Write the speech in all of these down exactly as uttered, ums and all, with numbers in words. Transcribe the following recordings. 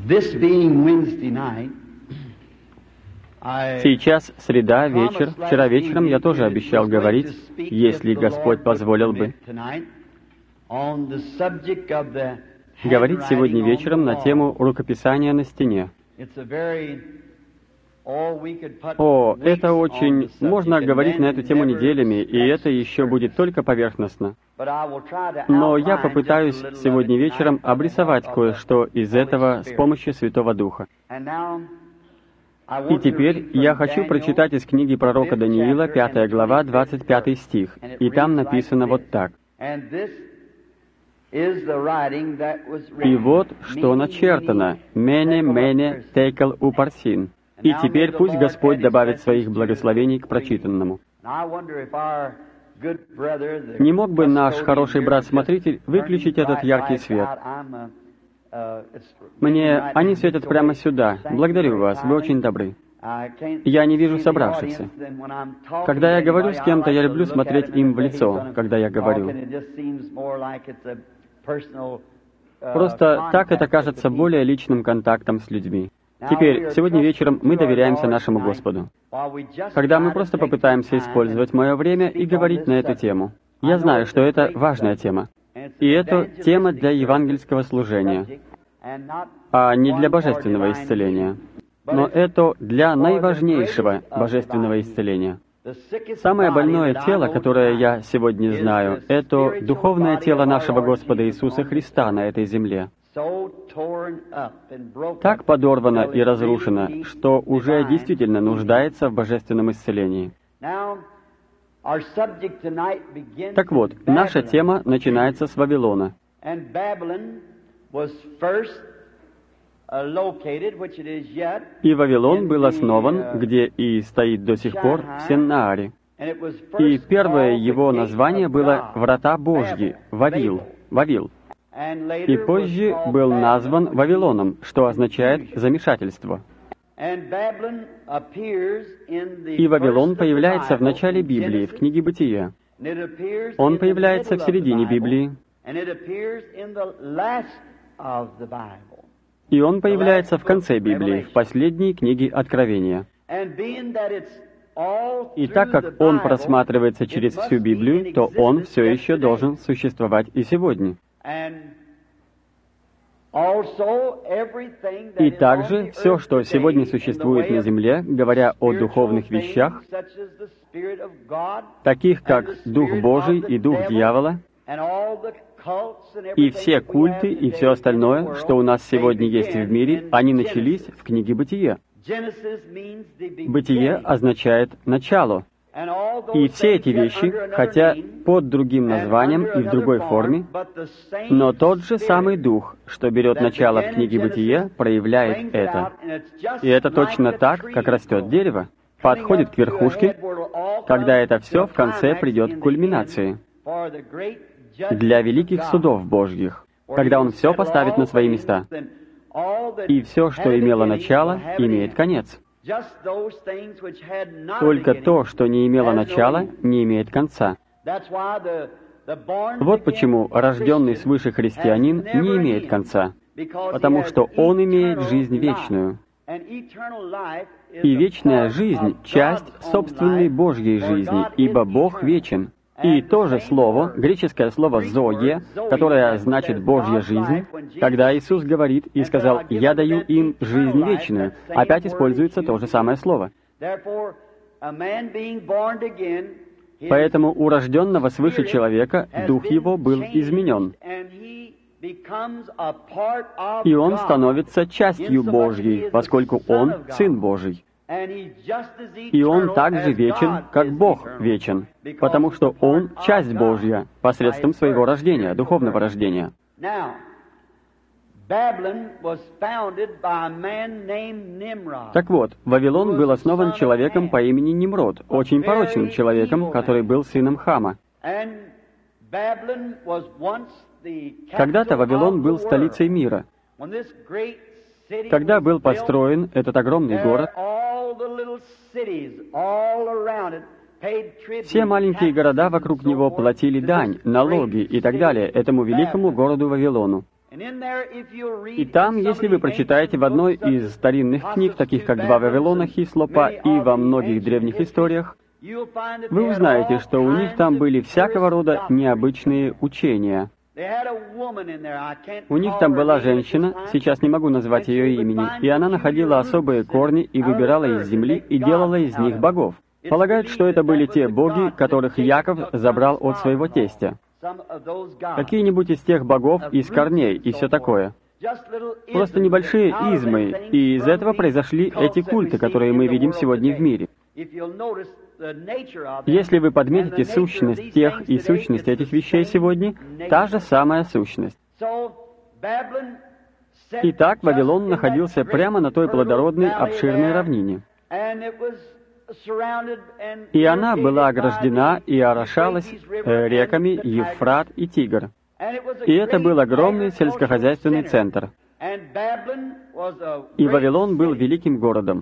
Сейчас среда, вечер. Вчера вечером я тоже обещал говорить, если Господь позволил бы, говорить сегодня вечером на тему рукописания на стене. О, это очень... Можно говорить на эту тему неделями, и это еще будет только поверхностно. Но я попытаюсь сегодня вечером обрисовать кое-что из этого с помощью Святого Духа. И теперь я хочу прочитать из книги пророка Даниила, пятая глава, двадцать пятый стих. И там написано вот так. «И вот, что начертано, «Мене, мене, текел упарсин». И теперь пусть Господь добавит своих благословений к прочитанному. Не мог бы наш хороший брат-смотритель выключить этот яркий свет? Мне они светят прямо сюда. Благодарю вас, вы очень добры. Я не вижу собравшихся. Когда я говорю с кем-то, я люблю смотреть им в лицо, когда я говорю. Просто так это кажется более личным контактом с людьми. Теперь, сегодня вечером мы доверяемся нашему Господу. Когда мы просто попытаемся использовать мое время и говорить на эту тему. Я знаю, что это важная тема. И это тема для евангельского служения, а не для божественного исцеления. Но это для наиважнейшего божественного исцеления. Самое больное тело, которое я сегодня знаю, это духовное тело нашего Господа Иисуса Христа на этой земле. Так подорвано и разрушено, что уже действительно нуждается в божественном исцелении. Так вот, наша тема начинается с Вавилона. И Вавилон был основан, где и стоит до сих пор, в Сеннааре. И первое его название было «Врата Божьи», Вавил, Вавил. И позже был назван Вавилоном, что означает «замешательство». И Вавилон появляется в начале Библии, в книге Бытия. Он появляется в середине Библии. И он появляется в конце Библии, в последней книге Откровения. И так как он просматривается через всю Библию, то он все еще должен существовать и сегодня. И также все, что сегодня существует на земле, говоря о духовных вещах, таких как Дух Божий и Дух Дьявола, и все культы и все остальное, что у нас сегодня есть в мире, они начались в книге Бытия. Бытие означает «начало». И все эти вещи, хотя под другим названием и в другой форме, но тот же самый Дух, что берет начало в книге Бытия, проявляет это. И это точно так, как растет дерево, подходит к верхушке, когда это все в конце придет к кульминации, для великих судов Божьих, когда Он все поставит на свои места. И все, что имело начало, имеет конец. Только то, что не имело начала, не имеет конца. Вот почему рожденный свыше христианин не имеет конца, потому что он имеет жизнь вечную. И вечная жизнь — часть собственной Божьей жизни, ибо Бог вечен. И то же слово, греческое слово «зое», которое значит «Божья жизнь», когда Иисус говорит и сказал «Я даю им жизнь вечную», опять используется то же самое слово. Поэтому у рожденного свыше человека дух его был изменен, и он становится частью Божьей, поскольку он Сын Божий. И Он также вечен, как Бог вечен, потому что Он — часть Божья посредством своего рождения, духовного рождения. Так вот, Вавилон был основан человеком по имени Нимрод, очень порочным человеком, который был сыном Хама. Когда-то Вавилон был столицей мира. Когда был построен этот огромный город, все маленькие города вокруг него платили дань, налоги и так далее этому великому городу Вавилону. И там, если вы прочитаете в одной из старинных книг, таких как «Два Вавилона» Хислопа и во многих древних историях, вы узнаете, что у них там были всякого рода необычные учения. У них там была женщина, сейчас не могу назвать ее имени, и она находила особые корни и выбирала из земли и делала из них богов. Полагают, что это были те боги, которых Яков забрал от своего тестя. Какие-нибудь из тех богов из корней и все такое. Просто небольшие измы, и из этого произошли эти культы, которые мы видим сегодня в мире. Если вы подметите сущность тех и сущность этих вещей сегодня, та же самая сущность. Итак, Вавилон находился прямо на той плодородной, обширной равнине. И она была ограждена и орошалась э, реками Евфрат и Тигр. И это был огромный сельскохозяйственный центр. И Вавилон был великим городом.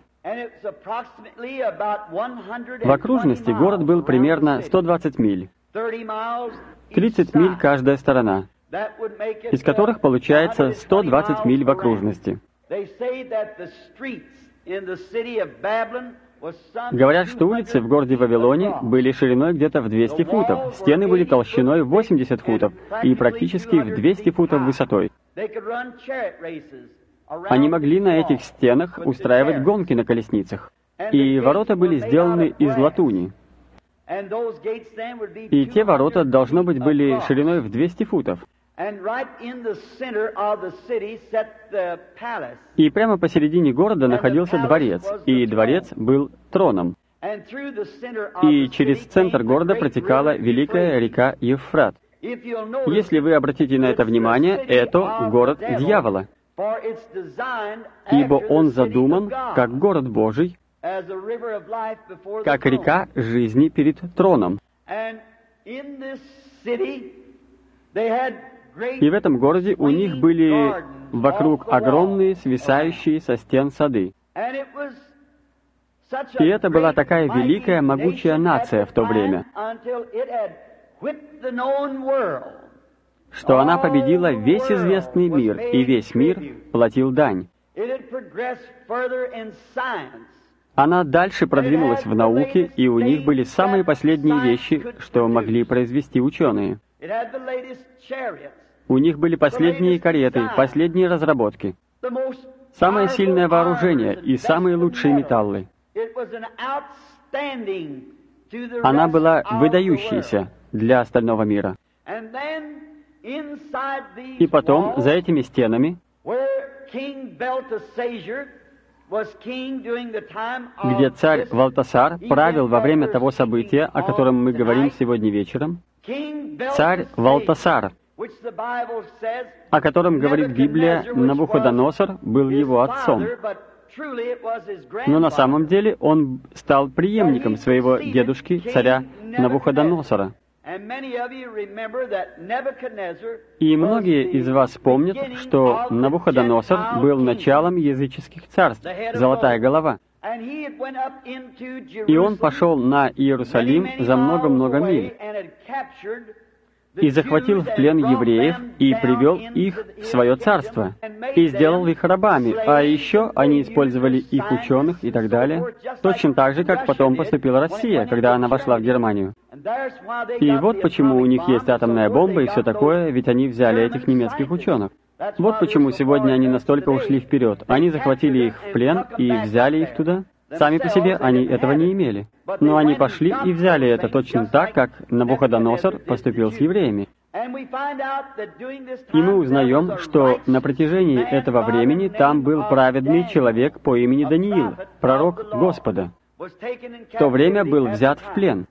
В окружности город был примерно сто двадцать миль, тридцать миль каждая сторона, из которых получается сто двадцать миль в окружности. Говорят, что улицы в городе Вавилоне были шириной где-то в двести футов, стены были толщиной в восемьдесят футов и практически в двести футов высотой. Они могли на этих стенах устраивать гонки на колесницах, и ворота были сделаны из латуни. И те ворота, должно быть, были шириной в двести футов. И прямо посередине города находился дворец, и дворец был троном. И через центр города протекала великая река Евфрат. Если вы обратите на это внимание, это город дьявола, ибо он задуман как город Божий, как река жизни перед троном. И в этом городе у них были вокруг огромные, свисающие со стен сады. И это была такая великая, могучая нация в то время, что она победила весь известный мир, и весь мир платил дань. Она дальше продвинулась в науке, и у них были самые последние вещи, что могли произвести ученые. У них были последние кареты, последние разработки, самое сильное вооружение и самые лучшие металлы. Она была выдающейся для остального мира. И потом, за этими стенами, где царь Валтасар правил во время того события, о котором мы говорим сегодня вечером, царь Валтасар, о котором говорит Библия, Навуходоносор был его отцом. Но на самом деле он стал преемником своего дедушки, царя Навуходоносора. И многие из вас помнят, что Навуходоносор был началом языческих царств, золотая голова. И он пошел на Иерусалим за много-много миль и захватил в плен евреев и привел их в свое царство, и сделал их рабами, а еще они использовали их ученых и так далее, точно так же, как потом поступила Россия, когда она вошла в Германию. И вот почему у них есть атомная бомба и все такое, ведь они взяли этих немецких ученых. Вот почему сегодня они настолько ушли вперед. Они захватили их в плен и взяли их туда. Сами по себе они этого не имели. Но они пошли и взяли это точно так, как Навуходоносор поступил с евреями. И мы узнаем, что на протяжении этого времени там был праведный человек по имени Даниил, пророк Господа. В то время был взят в плен.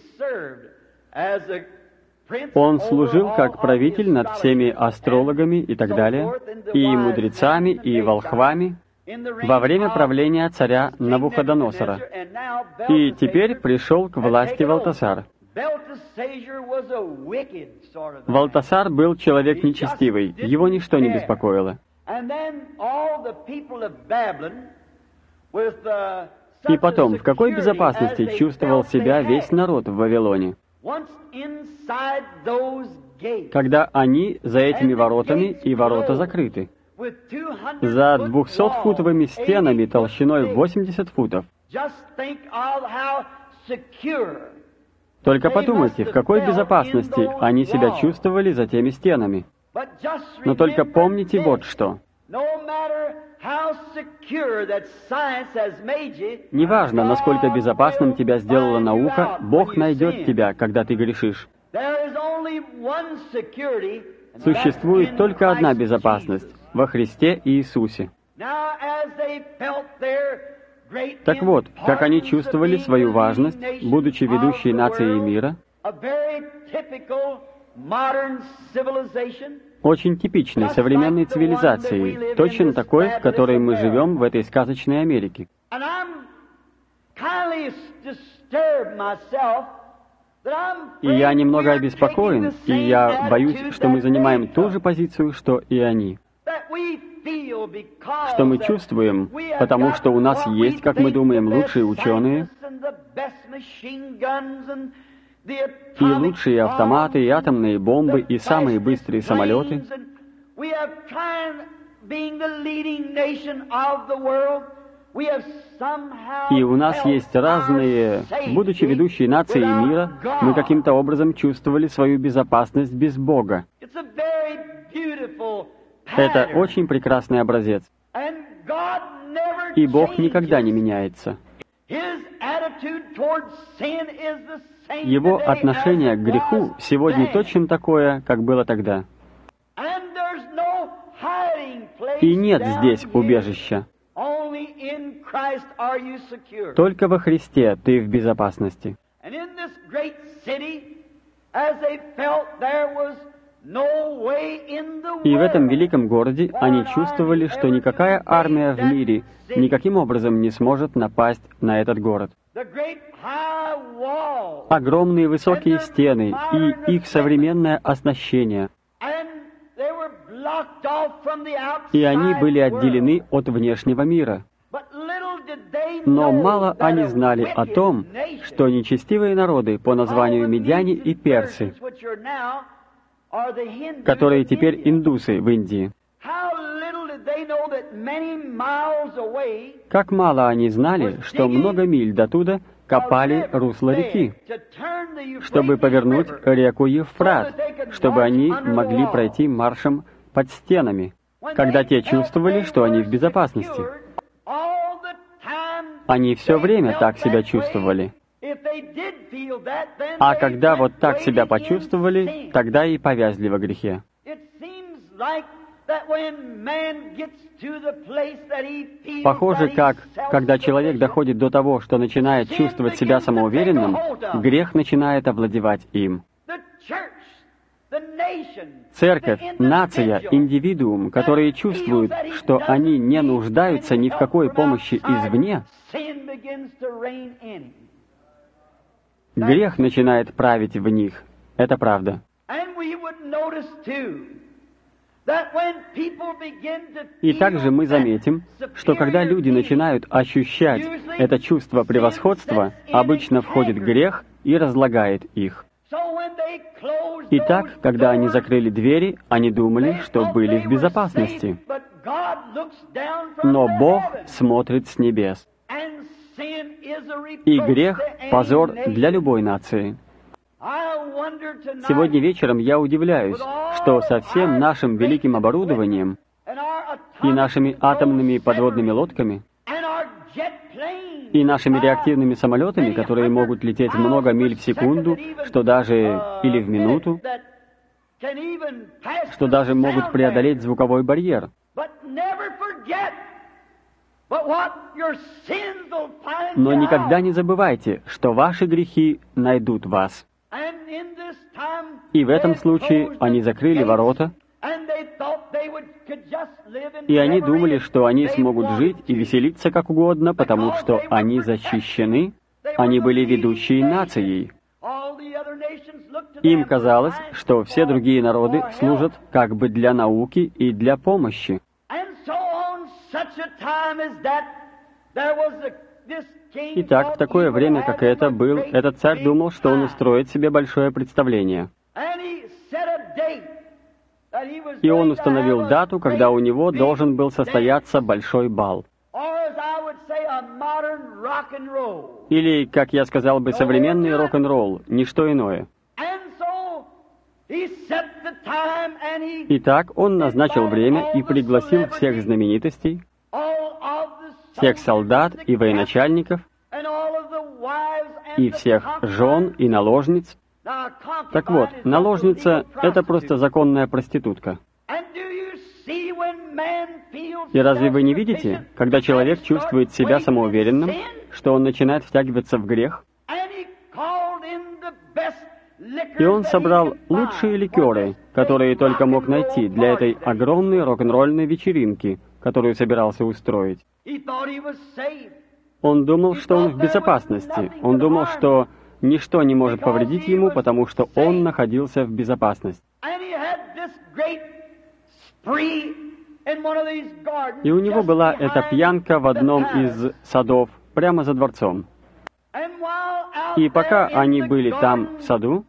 Он служил как правитель над всеми астрологами и так далее, и мудрецами, и волхвами, во время правления царя Навуходоносора. И теперь пришел к власти Валтасар. Валтасар был человек нечестивый, его ничто не беспокоило. И потом, в какой безопасности чувствовал себя весь народ в Вавилоне? когда они за этими воротами, и ворота закрыты, за двухсотфутовыми стенами толщиной восемьдесят футов. Только подумайте, в какой безопасности они себя чувствовали за теми стенами. Но только помните вот что. Неважно, насколько безопасным тебя сделала наука, Бог найдет тебя, когда ты грешишь. Существует только одна безопасность — во Христе Иисусе. Так вот, как они чувствовали свою важность, будучи ведущей нацией мира, очень типичной современной цивилизацией, точно такой, в которой мы живем в этой сказочной Америке. И я немного обеспокоен, и я боюсь, что мы занимаем ту же позицию, что и они. Что мы чувствуем, потому что у нас есть, как мы думаем, лучшие ученые, и лучшие автоматы, и атомные бомбы, и самые быстрые самолеты. И у нас есть разные, будучи ведущей нацией мира, мы каким-то образом чувствовали свою безопасность без Бога. Это очень прекрасный образец. И Бог никогда не меняется. Его отношение к греху сегодня точно такое, как было тогда. И нет здесь убежища. Только во Христе ты в безопасности. И в этом великом городе они чувствовали, что никакая армия в мире никаким образом не сможет напасть на этот город. Огромные высокие стены и их современное оснащение. И они были отделены от внешнего мира. Но мало они знали о том, что нечестивые народы по названию медяне и персы, которые теперь индусы в Индии, как мало они знали, что много миль дотуда копали русло реки, чтобы повернуть реку Евфрат, чтобы они могли пройти маршем под стенами, когда те чувствовали, что они в безопасности. Они все время так себя чувствовали. А когда вот так себя почувствовали, тогда и повязли во грехе. Похоже, как, когда человек доходит до того, что начинает чувствовать себя самоуверенным, грех начинает овладевать им. Церковь, нация, индивидуум, которые чувствуют, что они не нуждаются ни в какой помощи извне, грех начинает править в них. Это правда. И также мы заметим, что когда люди начинают ощущать это чувство превосходства, обычно входит грех и разлагает их. Итак, когда они закрыли двери, они думали, что были в безопасности. Но Бог смотрит с небес. И грех — позор для любой нации. Сегодня вечером я удивляюсь, что со всем нашим великим оборудованием и нашими атомными подводными лодками и нашими реактивными самолетами, которые могут лететь много миль в секунду, что даже или в минуту, что даже могут преодолеть звуковой барьер. Но никогда не забывайте, что ваши грехи найдут вас. И в этом случае они закрыли ворота, и они думали, что они смогут жить и веселиться как угодно, потому что они защищены, они были ведущей нацией. Им казалось, что все другие народы служат как бы для науки и для помощи. Итак, в такое время, как это, был, этот царь думал, что он устроит себе большое представление. И он установил дату, когда у него должен был состояться большой бал. Или, как я сказал бы, современный рок-н-ролл, ничто иное. Итак, он назначил время и пригласил всех знаменитостей, всех солдат и военачальников, и всех жен и наложниц. Так вот, наложница — это просто законная проститутка. И разве вы не видите, когда человек чувствует себя самоуверенным, что он начинает втягиваться в грех? И он собрал лучшие ликеры, которые только мог найти для этой огромной рок-н-ролльной вечеринки, которую собирался устроить. Он думал, что он в безопасности. Он думал, что ничто не может повредить ему, потому что он находился в безопасности. И у него была эта пьянка в одном из садов, прямо за дворцом. И пока они были там, в саду,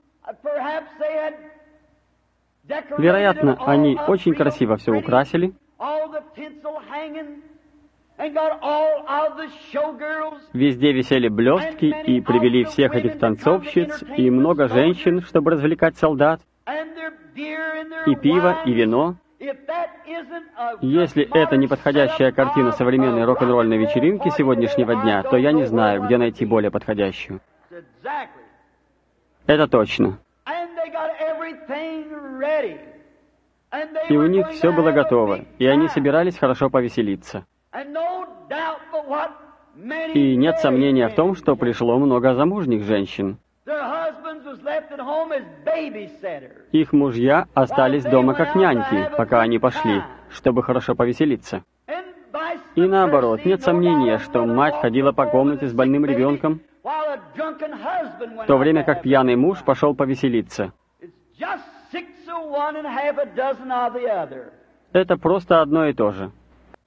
вероятно, они очень красиво все украсили, везде висели блестки и привели всех этих танцовщиц и много женщин, чтобы развлекать солдат, и пиво, и вино. Если это не подходящая картина современной рок-н-ролльной вечеринки сегодняшнего дня, то я не знаю, где найти более подходящую. Это точно. И у них все было готово, и они собирались хорошо повеселиться. И нет сомнения в том, что пришло много замужних женщин. Их мужья остались дома как няньки, пока они пошли, чтобы хорошо повеселиться. И наоборот, нет сомнения, что мать ходила по комнате с больным ребенком, в то время как пьяный муж пошел повеселиться. Это просто одно и то же.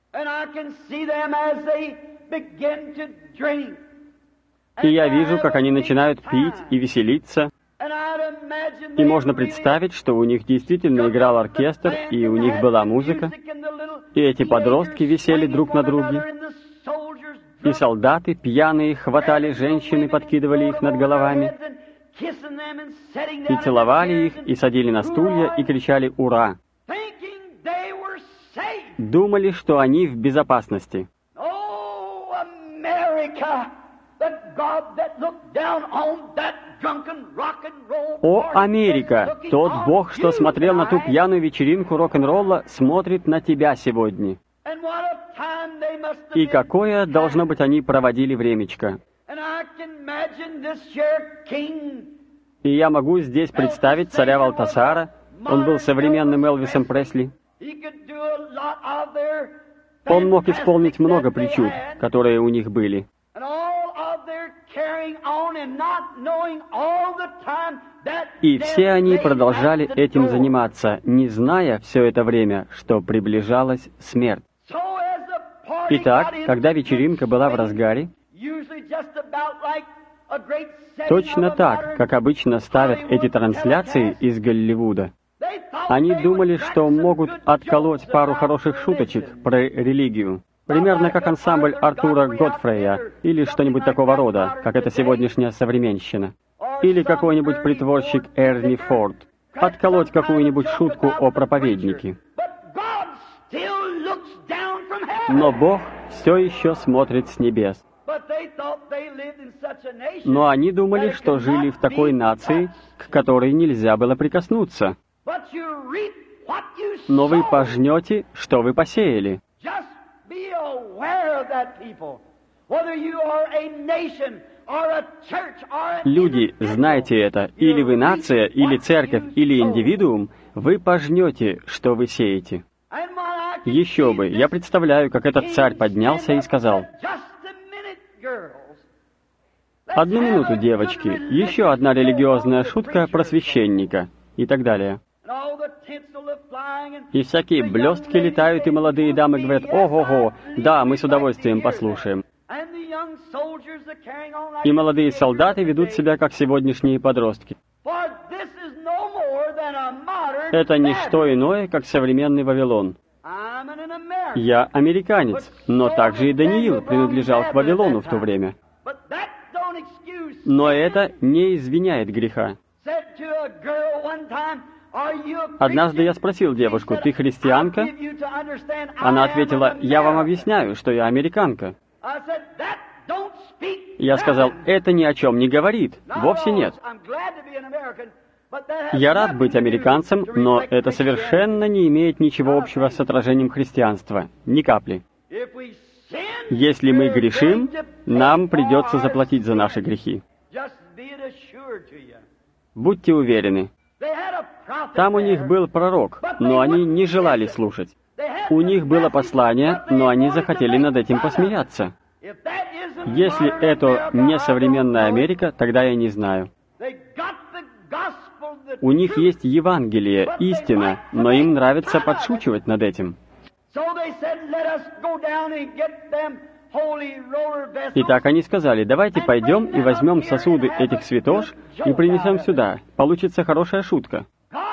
И я вижу, как они начинают пить и веселиться. И можно представить, что у них действительно играл оркестр, и у них была музыка. И эти подростки висели друг на друге. И солдаты, пьяные, хватали женщин и подкидывали их над головами. И целовали их, и садили на стулья, и кричали «Ура!». Думали, что они в безопасности. О, Америка! Тот Бог, что смотрел на ту пьяную вечеринку рок-н-ролла, смотрит на тебя сегодня. И какое, должно быть, они проводили времечко. И я могу здесь представить царя Валтасара. Он был современным Элвисом Пресли. Он мог исполнить много причуд, которые у них были. И все они продолжали этим заниматься, не зная все это время, что приближалась смерть. Итак, когда вечеринка была в разгаре, точно так, как обычно ставят эти трансляции из Голливуда, они думали, что могут отколоть пару хороших шуточек про религию. Примерно как ансамбль Артура Годфрея, или что-нибудь такого рода, как это сегодняшняя современщина. Или какой-нибудь притворщик Эрни Форд. Отколоть какую-нибудь шутку о проповеднике. Но Бог все еще смотрит с небес. Но они думали, что жили в такой нации, к которой нельзя было прикоснуться. Но вы пожнете, что вы посеяли. Люди, знайте это, или вы нация, или церковь, или индивидуум, вы пожнете, что вы сеете. Еще бы, я представляю, как этот царь поднялся и сказал: «Одну минуту, девочки, еще одна религиозная шутка про священника», и так далее. И всякие блестки летают, и молодые дамы говорят: «Ого-го, да, мы с удовольствием послушаем». И молодые солдаты ведут себя, как сегодняшние подростки. это не что иное, как современный Вавилон. Я американец, но также и Даниил принадлежал к Вавилону в то время. Но это не извиняет греха. Однажды я спросил девушку: «Ты христианка?» Она ответила: «Я вам объясняю, что я американка». Я сказал: «Это ни о чем не говорит. Вовсе нет. Я рад быть американцем, но это совершенно не имеет ничего общего с отражением христианства. Ни капли. Если мы грешим, нам придется заплатить за наши грехи. Будьте уверены. Там у них был пророк, но они не желали слушать. У них было послание, но они захотели над этим посмеяться. Если это не современная Америка, тогда я не знаю. У них есть Евангелие, истина, но им нравится подшучивать над этим. Итак, они сказали: «Давайте пойдем и возьмем сосуды этих святош и принесем сюда. Получится хорошая шутка».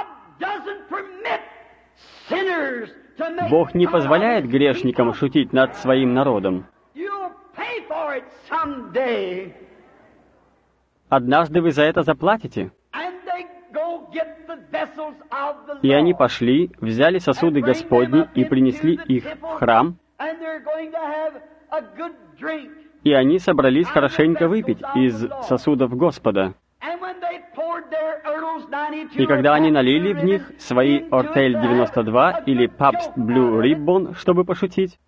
Бог не позволяет грешникам шутить над своим народом. Однажды вы за это заплатите. И они пошли, взяли сосуды Господни и принесли их в храм, и они собрались хорошенько выпить из сосудов Господа. И когда они налили в них свои Ортель девяносто два или Пабст Блю Риббон, чтобы пошутить,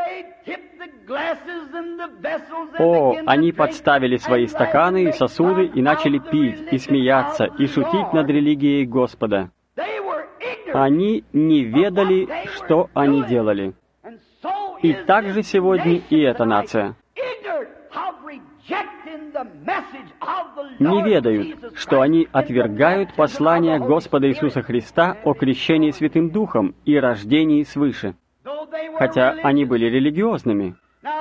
о, они подставили свои стаканы и сосуды и начали пить, и смеяться, и шутить над религией Господа. Они не ведали, что они делали. И так же сегодня и эта нация. Не ведают, что они отвергают послание Господа Иисуса Христа о крещении Святым Духом и рождении свыше, хотя они были религиозными.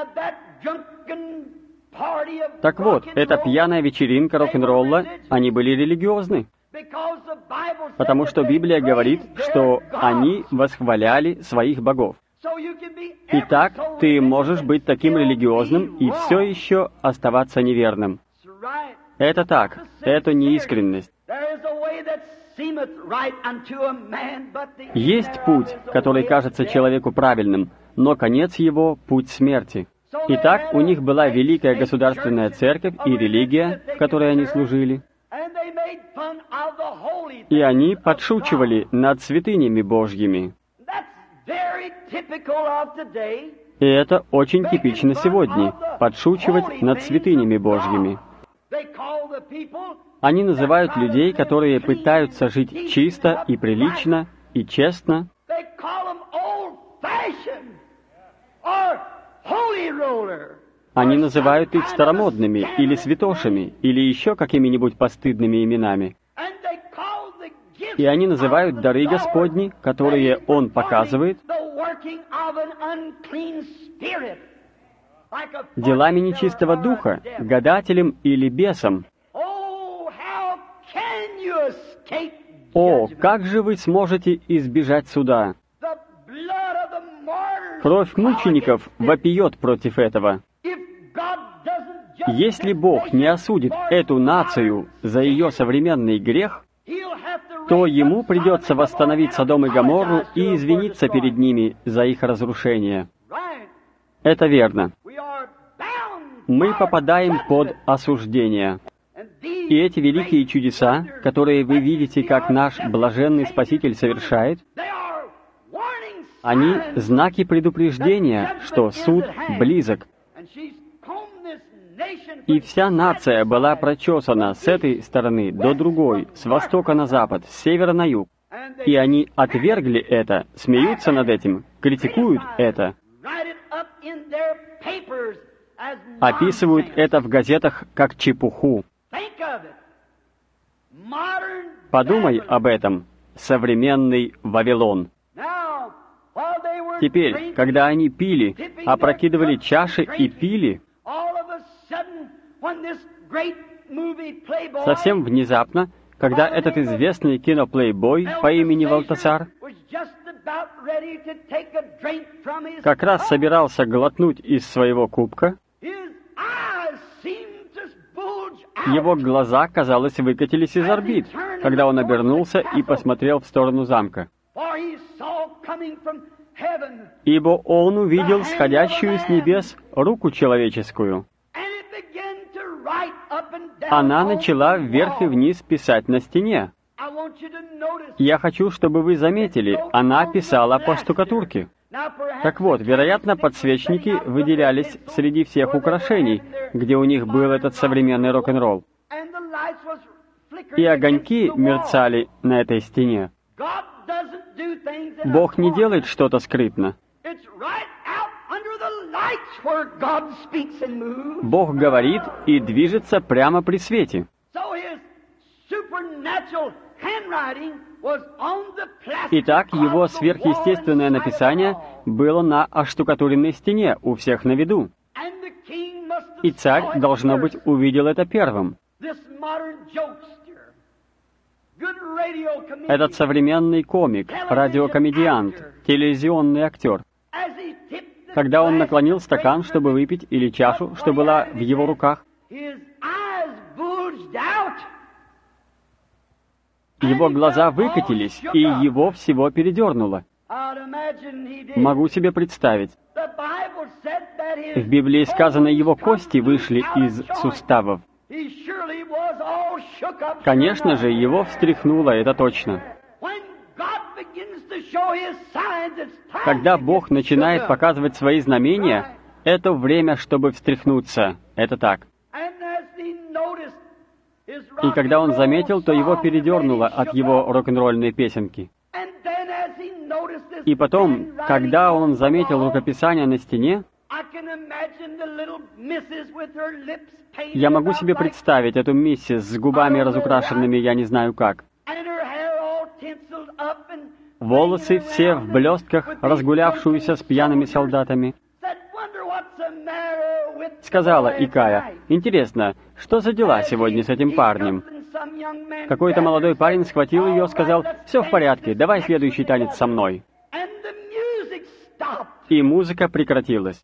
Так вот, эта пьяная вечеринка рок-н-ролла, они были религиозны, потому что Библия говорит, что они восхваляли своих богов. Итак, ты можешь быть таким религиозным и все еще оставаться неверным. Это так, это неискренность. Есть путь, который кажется человеку правильным, но конец его — путь смерти. Итак, у них была великая государственная церковь и религия, в которой они служили. И они подшучивали над святынями Божьими. И это очень типично сегодня — подшучивать над святынями Божьими. Они называют людей, которые пытаются жить чисто и прилично и честно, они называют их старомодными или святошами, или еще какими-нибудь постыдными именами. И они называют дары Господни, которые Он показывает, делами нечистого духа, гадателем или бесом. О, как же вы сможете избежать суда? Кровь мучеников вопиет против этого. Если Бог не осудит эту нацию за ее современный грех, то Ему придется восстановить Содом и Гоморру и извиниться перед ними за их разрушение. Это верно. Мы попадаем под осуждение. И эти великие чудеса, которые вы видите, как наш блаженный Спаситель совершает, они знаки предупреждения, что суд близок. И вся нация была прочесана с этой стороны до другой, с востока на запад, с севера на юг. И они отвергли это, смеются над этим, критикуют это, описывают это в газетах как чепуху. Подумай об этом, современный Вавилон. Теперь, когда они пили, опрокидывали чаши и пили, совсем внезапно, когда этот известный киноплейбой по имени Валтасар как раз собирался глотнуть из своего кубка, его глаза, казалось, выкатились из орбит, когда он обернулся и посмотрел в сторону замка. Ибо он увидел сходящую с небес руку человеческую. Она начала вверх и вниз писать на стене. Я хочу, чтобы вы заметили, она писала по штукатурке. Так вот, вероятно, подсвечники выделялись среди всех украшений, где у них был этот современный рок-н-ролл. И огоньки мерцали на этой стене. Бог не делает что-то скрытно. Бог говорит и движется прямо при свете. Итак, его сверхъестественное написание было на оштукатуренной стене, у всех на виду. И царь, должно быть, увидел это первым. Этот современный комик, радиокомедиант, телевизионный актер. Когда он наклонил стакан, чтобы выпить, или чашу, что была в его руках, его глаза выкатились, и его всего передернуло. Могу себе представить. В Библии сказано, его кости вышли из суставов. Конечно же, его встряхнуло, это точно. Когда Бог начинает показывать свои знамения, это время, чтобы встряхнуться. Это так. И когда он заметил, то его передернуло от его рок-н-ролльной песенки. И потом, когда он заметил рукописание на стене, я могу себе представить эту миссис с губами разукрашенными я не знаю как. Волосы все в блестках, разгулявшуюся с пьяными солдатами. Сказала Икая, интересно, что за дела сегодня с этим парнем? Какой-то молодой парень схватил ее, сказал, все в порядке, давай следующий танец со мной. И музыка прекратилась.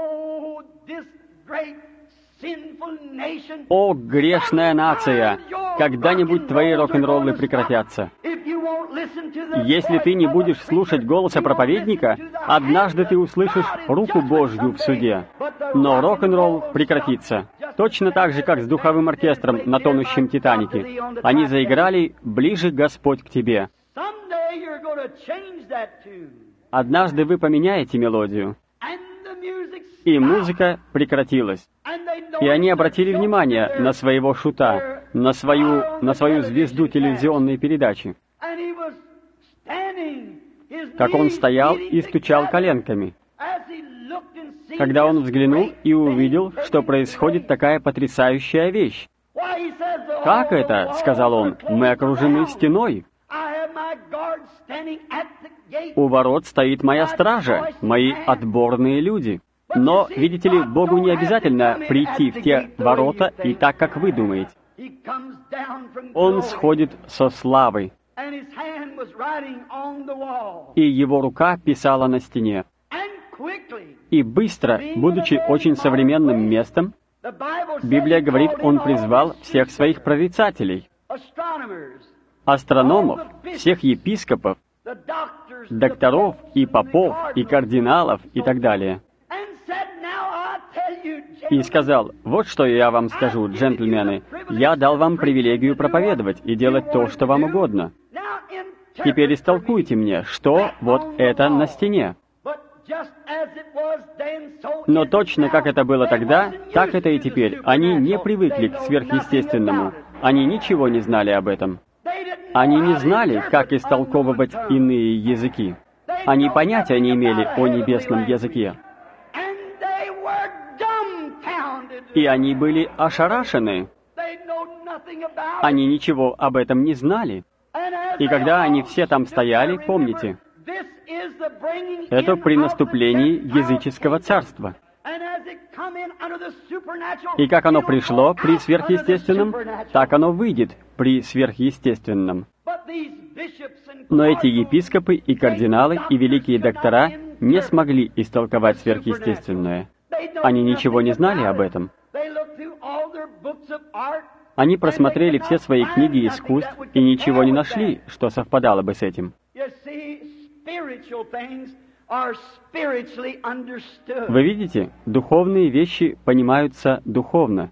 О, грешная нация! Когда-нибудь твои рок-н-роллы прекратятся. Если ты не будешь слушать голоса проповедника, однажды ты услышишь руку Божью в суде. Но рок-н-ролл прекратится. Точно так же, как с духовым оркестром на тонущем Титанике. Они заиграли «Ближе Господь к тебе». Однажды вы поменяете мелодию. И музыка прекратилась. И они обратили внимание на своего шута, на свою, на свою звезду телевизионной передачи. Как он стоял и стучал коленками. Когда он взглянул и увидел, что происходит такая потрясающая вещь. «Как это?» — сказал он. «Мы окружены стеной. У ворот стоит моя стража, мои отборные люди. Но, видите ли, Богу не обязательно прийти в те ворота и так, как вы думаете. Он сходит со славы, и его рука писала на стене. И быстро, будучи очень современным местом, Библия говорит, он призвал всех своих прорицателей, астрономов, всех епископов, докторов и попов, и кардиналов, и так далее. И сказал, вот что я вам скажу, джентльмены, я дал вам привилегию проповедовать и делать то, что вам угодно. Теперь истолкуйте мне, что вот это на стене. Но точно как это было тогда, так это и теперь. Они не привыкли к сверхъестественному. Они ничего не знали об этом. Они не знали, как истолковывать иные языки. Они понятия не имели о небесном языке. И они были ошарашены. Они ничего об этом не знали. И когда они все там стояли, помните, это при наступлении языческого царства. И как оно пришло при сверхъестественном, так оно выйдет при сверхъестественном. Но эти епископы и кардиналы и великие доктора не смогли истолковать сверхъестественное. Они ничего не знали об этом. Они просмотрели все свои книги искусств и ничего не нашли, что совпадало бы с этим. Вы видите, духовные вещи понимаются духовно.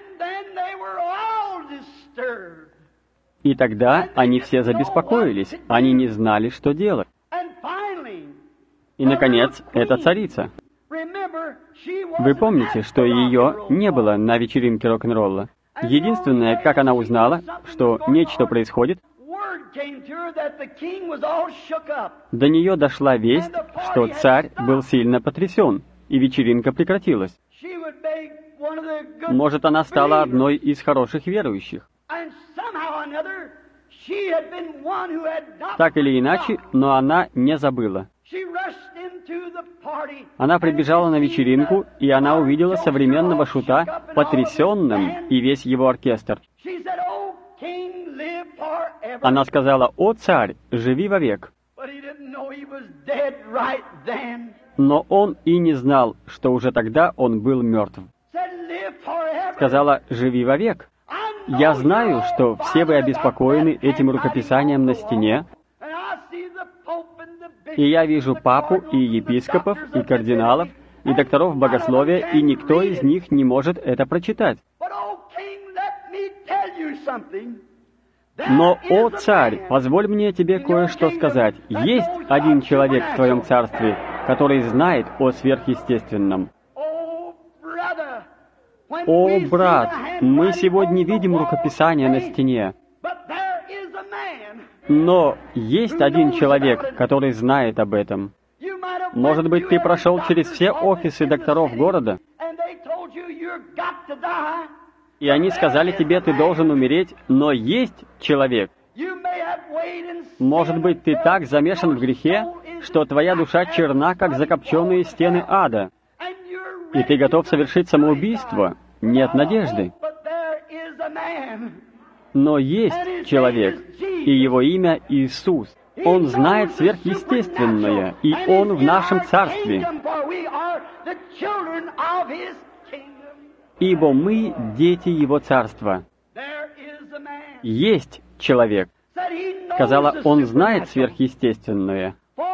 И тогда они все забеспокоились, они не знали, что делать. И, наконец, это царица. Вы помните, что ее не было на вечеринке рок-н-ролла. Единственное, как она узнала, что нечто происходит, до нее дошла весть, что царь был сильно потрясен, и вечеринка прекратилась. Может, она стала одной из хороших верующих. Так или иначе, но она не забыла. Она прибежала на вечеринку, и она увидела современного шута потрясенным и весь его оркестр. Она сказала: «О, царь, живи вовек!» Но он и не знал, что уже тогда он был мертв. Сказала: «Живи вовек! Я знаю, что все вы обеспокоены этим рукописанием на стене, и я вижу папу и епископов, и кардиналов, и докторов богословия, и никто из них не может это прочитать. Но, о царь, позволь мне тебе кое-что сказать. Есть один человек в твоем царстве, который знает о сверхъестественном. О, брат, мы сегодня видим рукописание на стене, но есть один человек, который знает об этом. Может быть, ты прошел через все офисы докторов города, и они сказали тебе, ты должен умереть, но есть человек. Может быть, ты так замешан в грехе, что твоя душа черна, как закопченные стены ада, и ты готов совершить самоубийство. Нет надежды. Но есть человек, и его имя Иисус. Он знает сверхъестественное, и Он в нашем царстве. Ибо мы дети Его царства. Есть человек. Сказала, он знает сверхъестественное.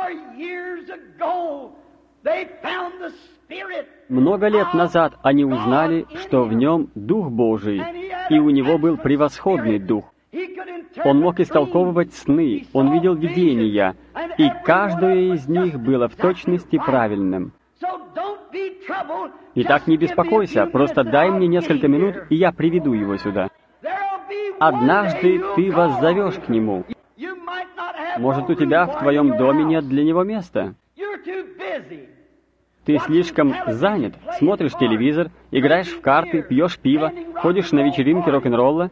Много лет назад они узнали, что в нем Дух Божий, и у него был превосходный Дух. Он мог истолковывать сны, он видел видения, и каждое из них было в точности правильным. Итак, не беспокойся, просто дай мне несколько минут, и я приведу его сюда. Однажды ты воззовешь к нему. Может, у тебя в твоем доме нет для него места? Ты слишком занят, смотришь телевизор, играешь в карты, пьешь пиво, ходишь на вечеринки рок-н-ролла.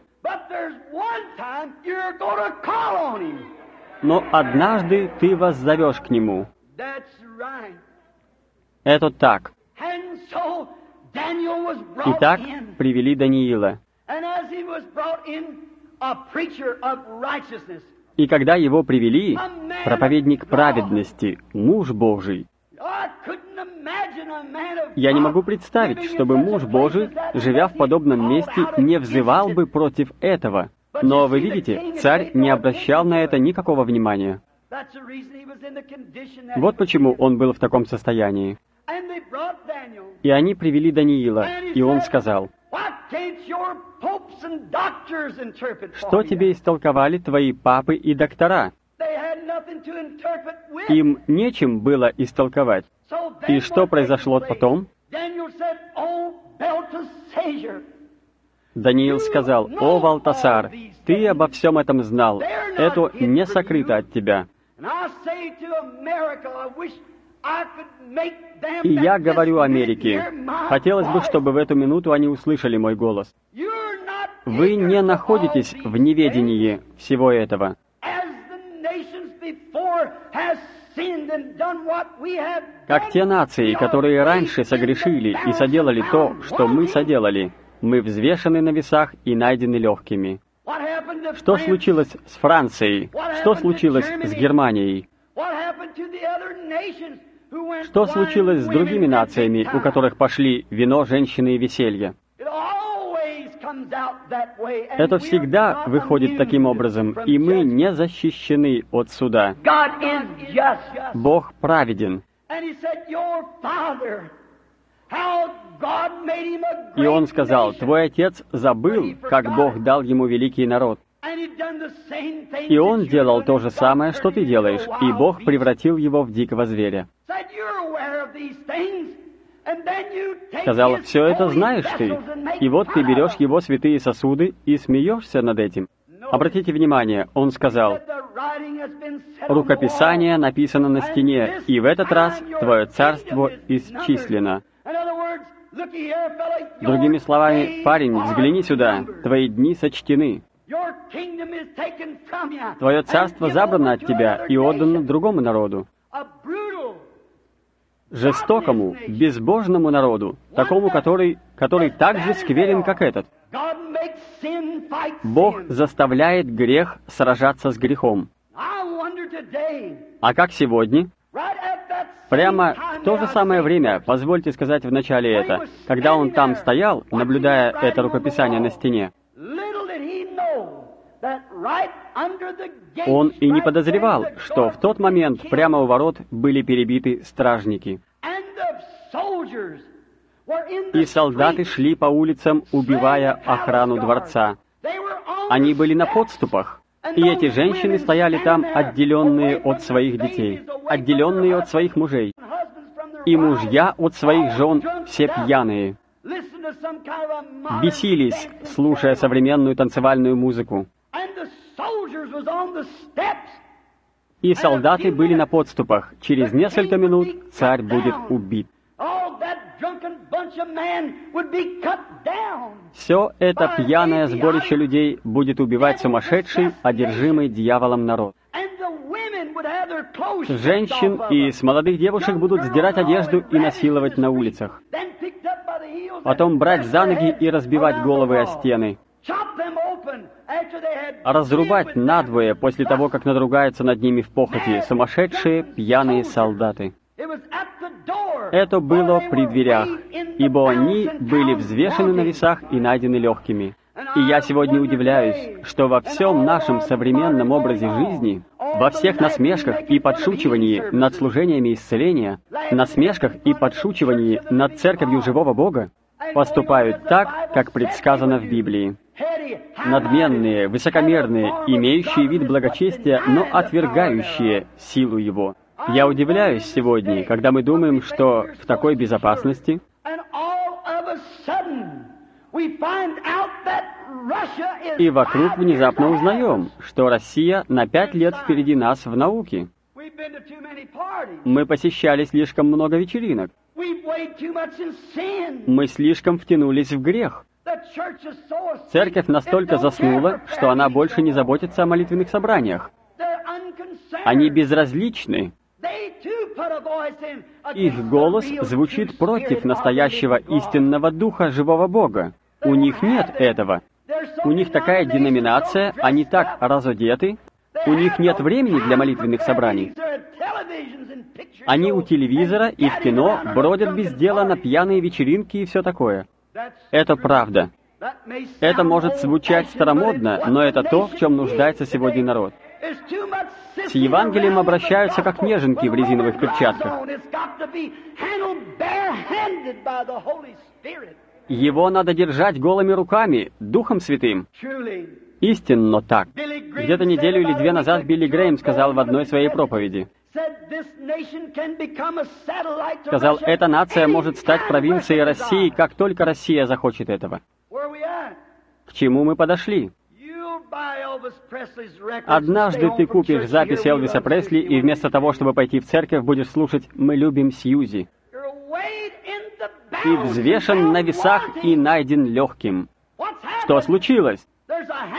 Но однажды ты воззовешь к нему. Это так. Итак, привели Даниила. И когда его привели, проповедник праведности, муж Божий, я не могу представить, чтобы муж Божий, живя в подобном месте, не взывал бы против этого. Но вы видите, царь не обращал на это никакого внимания. Вот почему он был в таком состоянии. И они привели Даниила, и он сказал: «Что тебе истолковали твои папы и доктора?» Им нечем было истолковать. И что произошло потом? Даниил сказал: «О, Валтасар, ты обо всем этом знал. Это не сокрыто от тебя. И я говорю Америке, хотелось бы, чтобы в эту минуту они услышали мой голос. Вы не находитесь в неведении всего этого. Как те нации, которые раньше согрешили и соделали то, что мы соделали, мы взвешены на весах и найдены легкими. Что случилось с Францией? Что случилось с Германией? Что случилось с другими нациями, у которых пошли вино, женщины и веселье? Это всегда выходит таким образом, и мы не защищены от суда. Бог праведен. И Он сказал, «Твой отец забыл, как Бог дал ему великий народ». И он делал то же самое, что ты делаешь, и Бог превратил его в дикого зверя. Сказал, все это знаешь ты, и вот ты берешь его святые сосуды и смеешься над этим. Обратите внимание, он сказал, «Рукописание написано на стене, и в этот раз твое царство исчислено». Другими словами, парень, взгляни сюда, твои дни сочтены. Твое царство забрано от тебя и отдано другому народу. Жестокому, безбожному народу, такому, который, который так же скверен, как этот. Бог заставляет грех сражаться с грехом. А как сегодня? Прямо в то же самое время, позвольте сказать в начале это, когда он там стоял, наблюдая это рукописание на стене, он и не подозревал, что в тот момент прямо у ворот были перебиты стражники. И солдаты шли по улицам, убивая охрану дворца. Они были на подступах. И эти женщины стояли там, отделенные от своих детей, отделенные от своих мужей. И мужья от своих жен, все пьяные. Бесились, слушая современную танцевальную музыку. И солдаты были на подступах. Через несколько минут царь будет убит. Все это пьяное сборище людей будет убивать сумасшедший, одержимый дьяволом народ. Женщин и с молодых девушек будут сдирать одежду и насиловать на улицах. Потом брать за ноги и разбивать головы о стены. Разрубать надвое после того, как надругаются над ними в похоти сумасшедшие, пьяные солдаты. Это было при дверях, ибо они были взвешены на весах и найдены легкими. И я сегодня удивляюсь, что во всем нашем современном образе жизни, во всех насмешках и подшучивании над служениями исцеления, насмешках и подшучивании над церковью живого Бога, поступают так, как предсказано в Библии. Надменные, высокомерные, имеющие вид благочестия, но отвергающие силу Его. Я удивляюсь сегодня, когда мы думаем, что в такой безопасности, и вокруг внезапно узнаем, что Россия на пять лет впереди нас в науке. Мы посещали слишком много вечеринок. Мы слишком втянулись в грех. Церковь настолько заснула, что она больше не заботится о молитвенных собраниях. Они безразличны. Их голос звучит против настоящего истинного Духа живого Бога. У них нет этого. У них такая деноминация, они так разодеты, у них нет времени для молитвенных собраний. Они у телевизора и в кино бродят без дела на пьяные вечеринки и все такое. Это правда. Это может звучать старомодно, но это то, в чем нуждается сегодня народ. С Евангелием обращаются как неженки в резиновых перчатках. Его надо держать голыми руками, Духом Святым. Истинно так. Где-то неделю или две назад Билли Грэйм сказал в одной своей проповеди. Сказал, эта нация может стать провинцией России, как только Россия захочет этого. К чему мы подошли? Однажды ты купишь запись Элвиса Пресли, и вместо того, чтобы пойти в церковь, будешь слушать «Мы любим Сьюзи». Ты взвешен на весах и найден легким. Что случилось?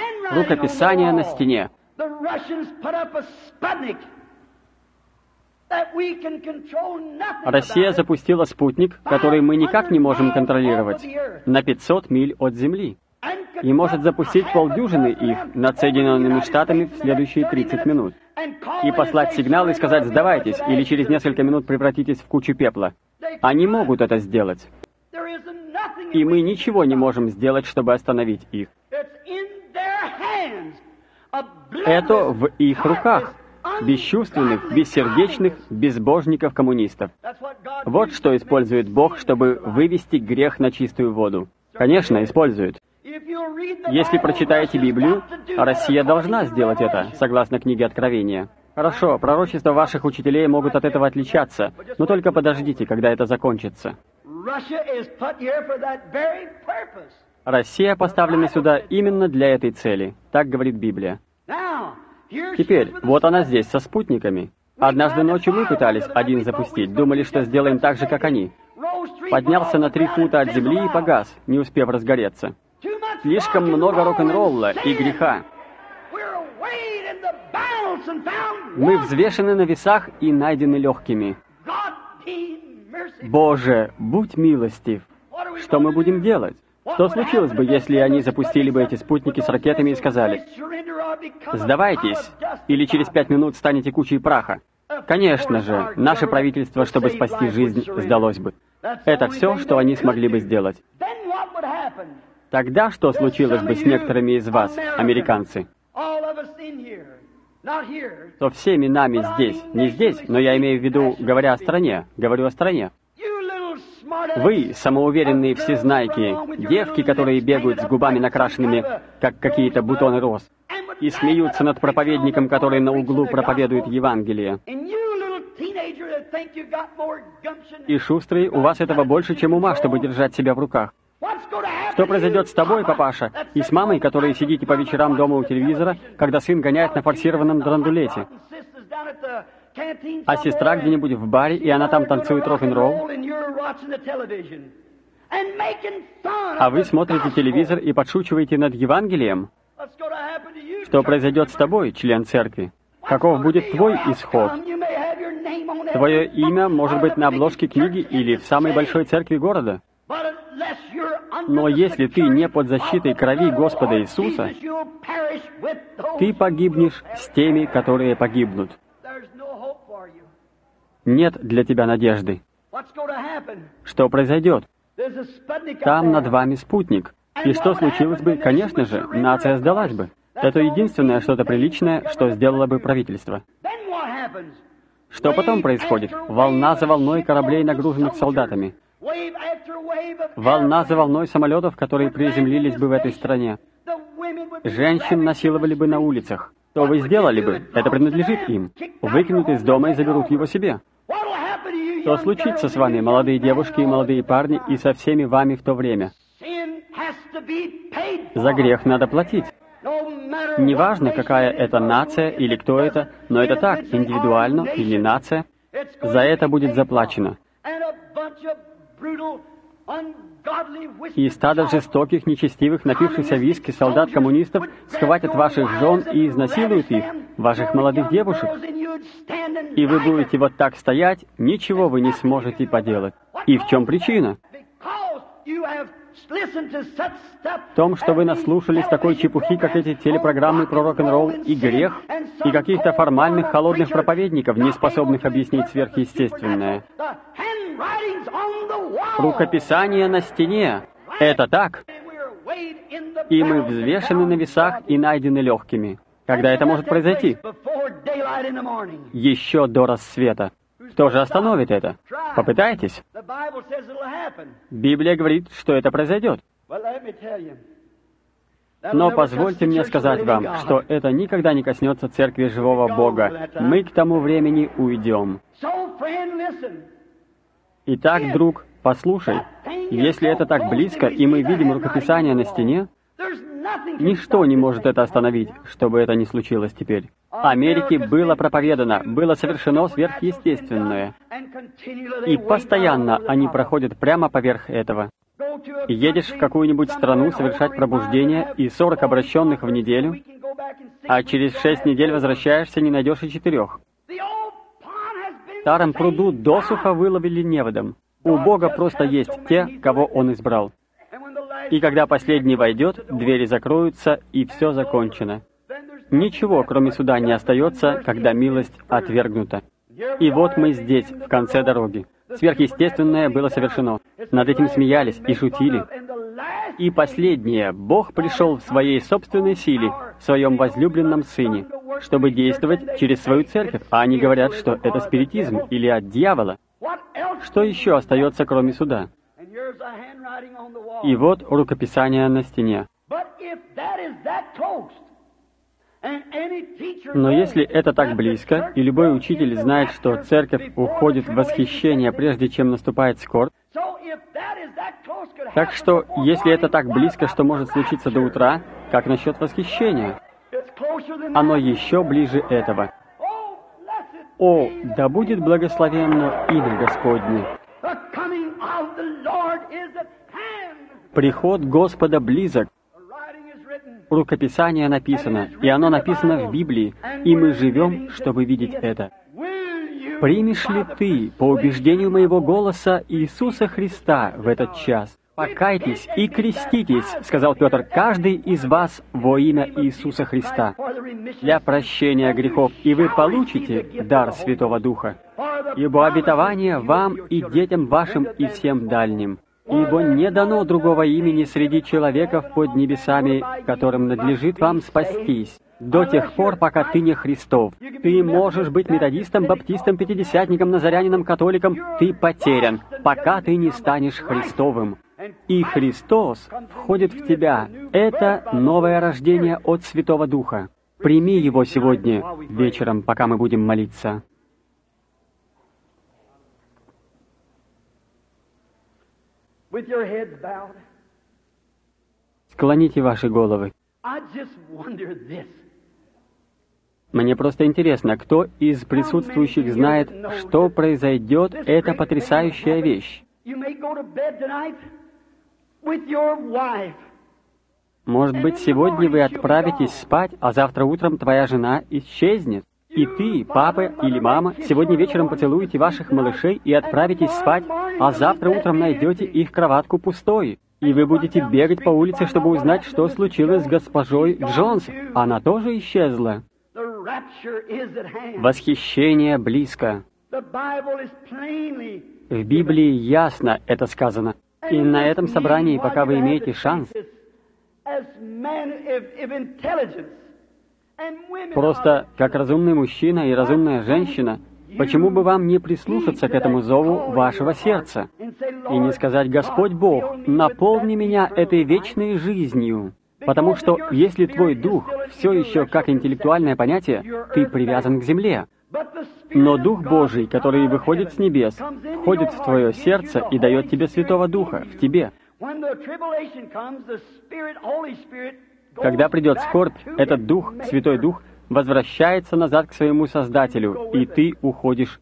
Рукописание на стене. Россия запустила спутник, который мы никак не можем контролировать, на пятьсот миль от Земли, и может запустить полдюжины их над Соединенными Штатами в следующие тридцать минут, и послать сигнал и сказать «сдавайтесь» или через несколько минут превратитесь в кучу пепла. Они могут это сделать. И мы ничего не можем сделать, чтобы остановить их. Это в их руках. Бесчувственных, бессердечных, безбожников-коммунистов. Вот что использует Бог, чтобы вывести грех на чистую воду. Конечно, использует. Если прочитаете Библию, Россия должна сделать это, согласно книге Откровения. Хорошо, пророчества ваших учителей могут от этого отличаться, но только подождите, когда это закончится. Россия поставлена сюда именно для этой цели, так говорит Библия. Теперь, вот она здесь, со спутниками. Однажды ночью мы пытались один запустить, думали, что сделаем так же, как они. Поднялся на три фута от земли и погас, не успев разгореться. Слишком много рок-н-ролла и греха. Мы взвешены на весах и найдены легкими. Боже, будь милостив! Что мы будем делать? Что случилось бы, если они запустили бы эти спутники с ракетами и сказали «сдавайтесь, или через пять минут станете кучей праха»? Конечно же, наше правительство, чтобы спасти жизнь, сдалось бы. Это все, что они смогли бы сделать. Тогда что случилось бы с некоторыми из вас, американцы? Со всеми нами здесь, не здесь, но я имею в виду, говоря о стране, говорю о стране. Вы, самоуверенные всезнайки, девки, которые бегают с губами накрашенными, как какие-то бутоны роз, и смеются над проповедником, который на углу проповедует Евангелие. И шустрые, у вас этого больше, чем ума, чтобы держать себя в руках. Что произойдет с тобой, папаша, и с мамой, которые сидите по вечерам дома у телевизора, когда сын гоняет на форсированном драндулете? А сестра где-нибудь в баре, и она там танцует рок-н-ролл? А вы смотрите телевизор и подшучиваете над Евангелием? Что произойдет с тобой, член церкви? Каков будет твой исход? Твое имя может быть на обложке книги или в самой большой церкви города. Но если ты не под защитой крови Господа Иисуса, ты погибнешь с теми, которые погибнут. Нет для тебя надежды. Что произойдет? Там над вами спутник. И что случилось бы? Конечно же, нация сдалась бы. Это единственное что-то приличное, что сделало бы правительство. Что потом происходит? Волна за волной кораблей, нагруженных солдатами. Волна за волной самолетов, которые приземлились бы в этой стране. Женщин насиловали бы на улицах. Что вы сделали бы? Это принадлежит им. Выкинут из дома и заберут его себе. Что случится с вами, молодые девушки и молодые парни, и со всеми вами в то время? За грех надо платить. Неважно, какая это нация или кто это, но это так, индивидуально или нация, за это будет заплачено. И стадо жестоких, нечестивых, напившихся виски солдат-коммунистов схватят ваших жен и изнасилуют их, ваших молодых девушек. И вы будете вот так стоять, ничего вы не сможете поделать. И в чем причина? В том, что вы наслушались такой чепухи, как эти телепрограммы про рок-н-ролл и грех, и каких-то формальных, холодных проповедников, не способных объяснить сверхъестественное. Рукописание на стене. Это так. И мы взвешены на весах и найдены легкими. Когда это может произойти? Еще до рассвета. Кто же остановит это? Попытайтесь. Библия говорит, что это произойдет. Но позвольте мне сказать вам, что это никогда не коснется Церкви Живого Бога. Мы к тому времени уйдем. Итак, друг, послушай, если это так близко, и мы видим рукописание на стене, ничто не может это остановить, чтобы это не случилось теперь. Америке было проповедано, было совершено сверхъестественное. И постоянно они проходят прямо поверх этого. Едешь в какую-нибудь страну совершать пробуждение и сорок обращенных в неделю, а через шесть недель возвращаешься, не найдешь и четырех. старом пруду досуха выловили неводом. У Бога просто есть те, кого Он избрал. И когда последний войдет, двери закроются, и все закончено. Ничего, кроме суда, не остается, когда милость отвергнута. И вот мы здесь, в конце дороги. Сверхъестественное было совершено. Над этим смеялись и шутили. И последнее. Бог пришел в Своей собственной силе, в Своем возлюбленном Сыне, чтобы действовать через свою церковь. А они говорят, что это спиритизм или от дьявола. Что еще остается, кроме суда? И вот рукописание на стене. Но если это так близко, и любой учитель знает, что церковь уходит в восхищение, прежде чем наступает скорбь, так что, если это так близко, что может случиться до утра, как насчет восхищения? Оно еще ближе этого. О, да будет благословенно имя Господне! Приход Господа близок. Рукописание написано, и оно написано в Библии, и мы живем, чтобы видеть это. Примешь ли ты, по убеждению моего голоса, Иисуса Христа в этот час? «Покайтесь и креститесь», — сказал Петр, — «каждый из вас во имя Иисуса Христа для прощения грехов, и вы получите дар Святого Духа, ибо обетование вам и детям вашим и всем дальним. Ибо не дано другого имени среди человеков под небесами, которым надлежит вам спастись, до тех пор, пока ты не Христов. Ты можешь быть методистом, баптистом, пятидесятником, назарянином, католиком, ты потерян, пока ты не станешь Христовым. И Христос входит в тебя. Это новое рождение от Святого Духа. Прими его сегодня вечером, пока мы будем молиться. Склоните ваши головы. Мне просто интересно, кто из присутствующих знает, что произойдет эта потрясающая вещь? Может быть, сегодня вы отправитесь спать, а завтра утром твоя жена исчезнет. И ты, папа или мама, сегодня вечером поцелуете ваших малышей и отправитесь спать, а завтра утром найдете их кроватку пустой. И вы будете бегать по улице, чтобы узнать, что случилось с госпожой Джонс. Она тоже исчезла. Восхищение близко. В Библии ясно это сказано. И на этом собрании, пока вы имеете шанс, просто как разумный мужчина и разумная женщина, почему бы вам не прислушаться к этому зову вашего сердца и не сказать: «Господь Бог, наполни меня этой вечной жизнью». Потому что если твой дух все еще как интеллектуальное понятие, ты привязан к земле. Но Дух Божий, который выходит с небес, входит в твое сердце и дает тебе Святого Духа в тебе. Когда придет скорбь, этот Дух, Святой Дух, возвращается назад к своему Создателю, и ты уходишь.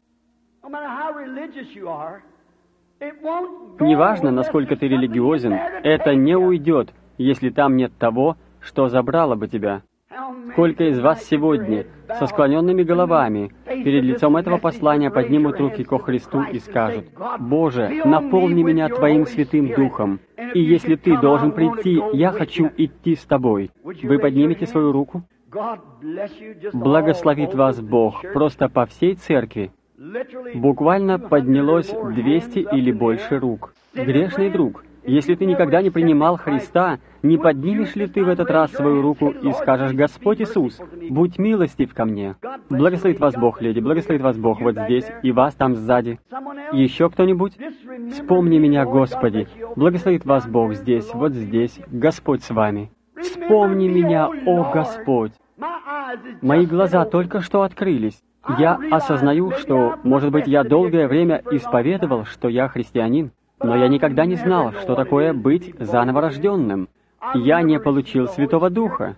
Неважно, насколько ты религиозен, это не уйдет, если там нет того, что забрало бы тебя. Сколько из вас сегодня, со склоненными головами, перед лицом этого послания поднимут руки ко Христу и скажут: «Боже, наполни меня Твоим Святым Духом, и если Ты должен прийти, я хочу идти с Тобой». Вы поднимете свою руку? Благословит вас Бог просто по всей церкви. Буквально поднялось двести или больше рук. Грешный друг, если ты никогда не принимал Христа, не поднимешь ли ты в этот раз свою руку и скажешь: «Господь Иисус, будь милостив ко мне». Благословит вас Бог, леди, благословит вас Бог вот здесь и вас там сзади. Еще кто-нибудь? Вспомни меня, Господи. Благословит вас Бог здесь, вот здесь. Господь с вами. Вспомни меня, о Господь. Мои глаза только что открылись. Я осознаю, что, может быть, я долгое время исповедовал, что я христианин, но я никогда не знал, что такое быть заново рожденным. Я не получил Святого Духа.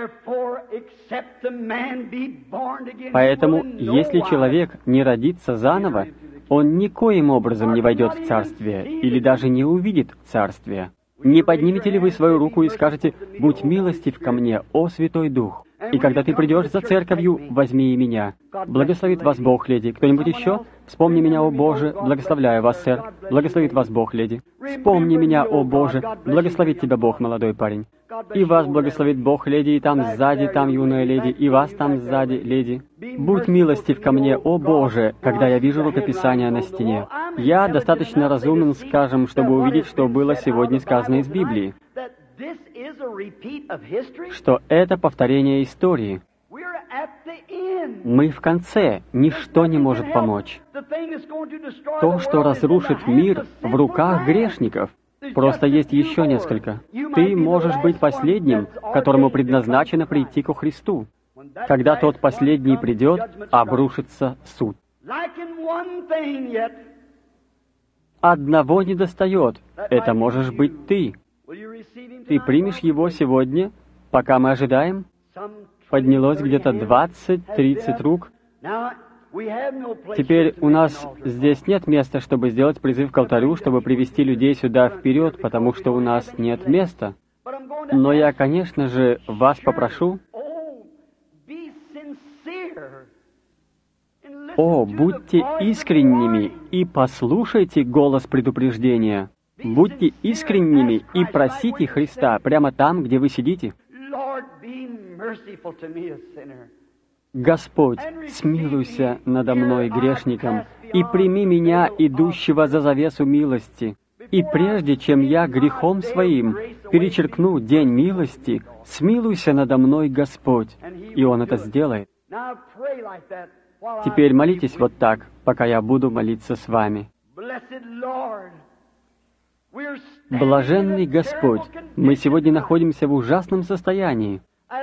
Поэтому, если человек не родится заново, он никоим образом не войдет в Царствие или даже не увидит Царствие. Не поднимете ли вы свою руку и скажете: «Будь милостив ко мне, о Святой Дух»? И когда ты придешь за церковью, возьми и меня. Благословит вас Бог, леди. Кто-нибудь еще? Вспомни меня, о Боже, благословляю вас, сэр. Благословит вас Бог, леди. Вспомни меня, о Боже, благословит тебя Бог, молодой парень. И вас благословит Бог, леди, и там сзади, там юная леди, и вас там сзади, леди. Будь милостив ко мне, о Боже, когда я вижу рукописание на стене. Я достаточно разумен, скажем, чтобы увидеть, что было сегодня сказано из Библии, что это повторение истории. Мы в конце, ничто не может помочь. То, что разрушит мир, в руках грешников. Просто есть еще несколько. Ты можешь быть последним, которому предназначено прийти ко Христу. Когда тот последний придет, обрушится суд. Одного недостает. Это можешь быть ты. Ты примешь его сегодня, пока мы ожидаем? Поднялось где-то двадцать-тридцать рук. Теперь у нас здесь нет места, чтобы сделать призыв к алтарю, чтобы привести людей сюда вперед, потому что у нас нет места. Но я, конечно же, вас попрошу, о, будьте искренними и послушайте голос предупреждения. Будьте искренними и просите Христа прямо там, где вы сидите. Господь, смилуйся надо мной, грешником, и прими меня, идущего за завесу милости. И прежде чем я грехом своим перечеркну день милости, смилуйся надо мной, Господь. И Он это сделает. Теперь молитесь вот так, пока я буду молиться с вами. Блаженный Господь, мы сегодня находимся в ужасном состоянии.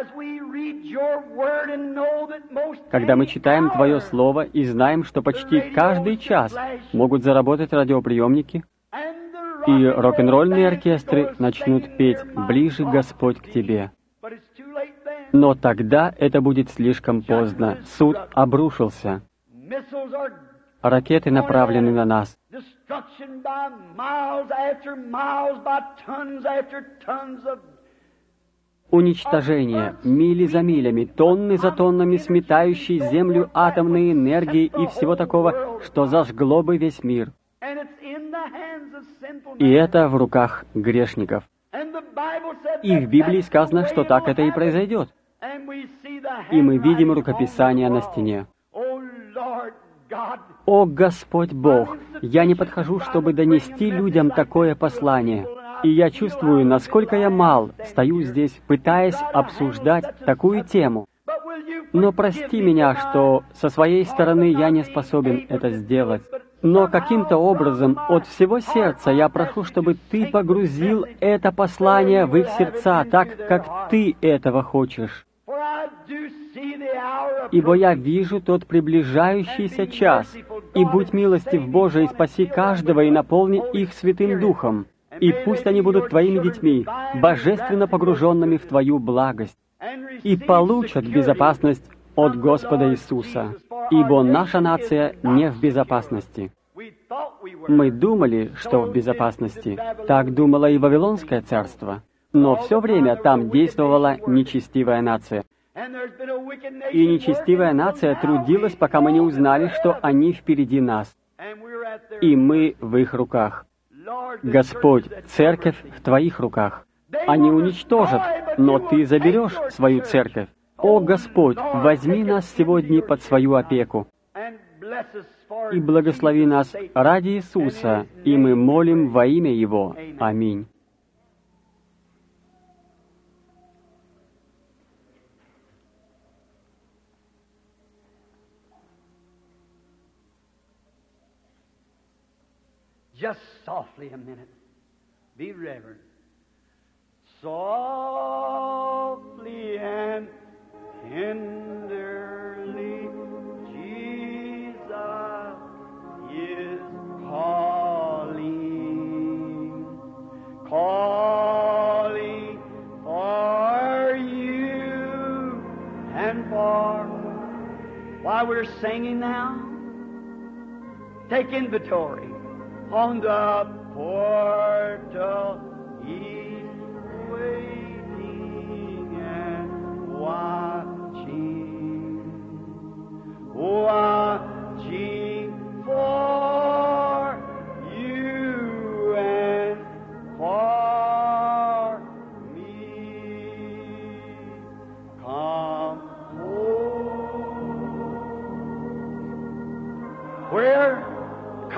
Когда мы читаем Твое Слово и знаем, что почти каждый час могут заработать радиоприемники, и рок-н-ролльные оркестры начнут петь «Ближе, Господь, к Тебе». Но тогда это будет слишком поздно. Суд обрушился. Ракеты направлены на нас. Уничтожение мили за милями, тонны за тоннами сметающей землю атомной энергии и всего такого, что зажгло бы весь мир. И это в руках грешников. И в Библии сказано, что так это и произойдет. И мы видим рукописание на стене. О Господь Бог, я не подхожу, чтобы донести людям такое послание. И я чувствую, насколько я мал, стою здесь, пытаясь обсуждать такую тему. Но прости меня, что со своей стороны я не способен это сделать. Но каким-то образом от всего сердца я прошу, чтобы Ты погрузил это послание в их сердца, так, как Ты этого хочешь. Ибо я вижу тот приближающийся час, и будь милостив, Боже, и спаси каждого, и наполни их Святым Духом. И пусть они будут Твоими детьми, божественно погруженными в Твою благость, и получат безопасность от Господа Иисуса, ибо наша нация не в безопасности. Мы думали, что в безопасности. Так думало и Вавилонское царство. Но все время там действовала нечестивая нация. И нечестивая нация трудилась, пока мы не узнали, что они впереди нас. И мы в их руках. Господь, церковь в Твоих руках. Они уничтожат, но Ты заберешь свою церковь. О Господь, возьми нас сегодня под свою опеку и благослови нас ради Иисуса, и мы молим во имя Его. Аминь. Just softly a minute. Be reverent. Softly and tenderly, Jesus is calling, calling for you and for. While we're singing now, take inventory. On the portal He's waiting and watching, watching for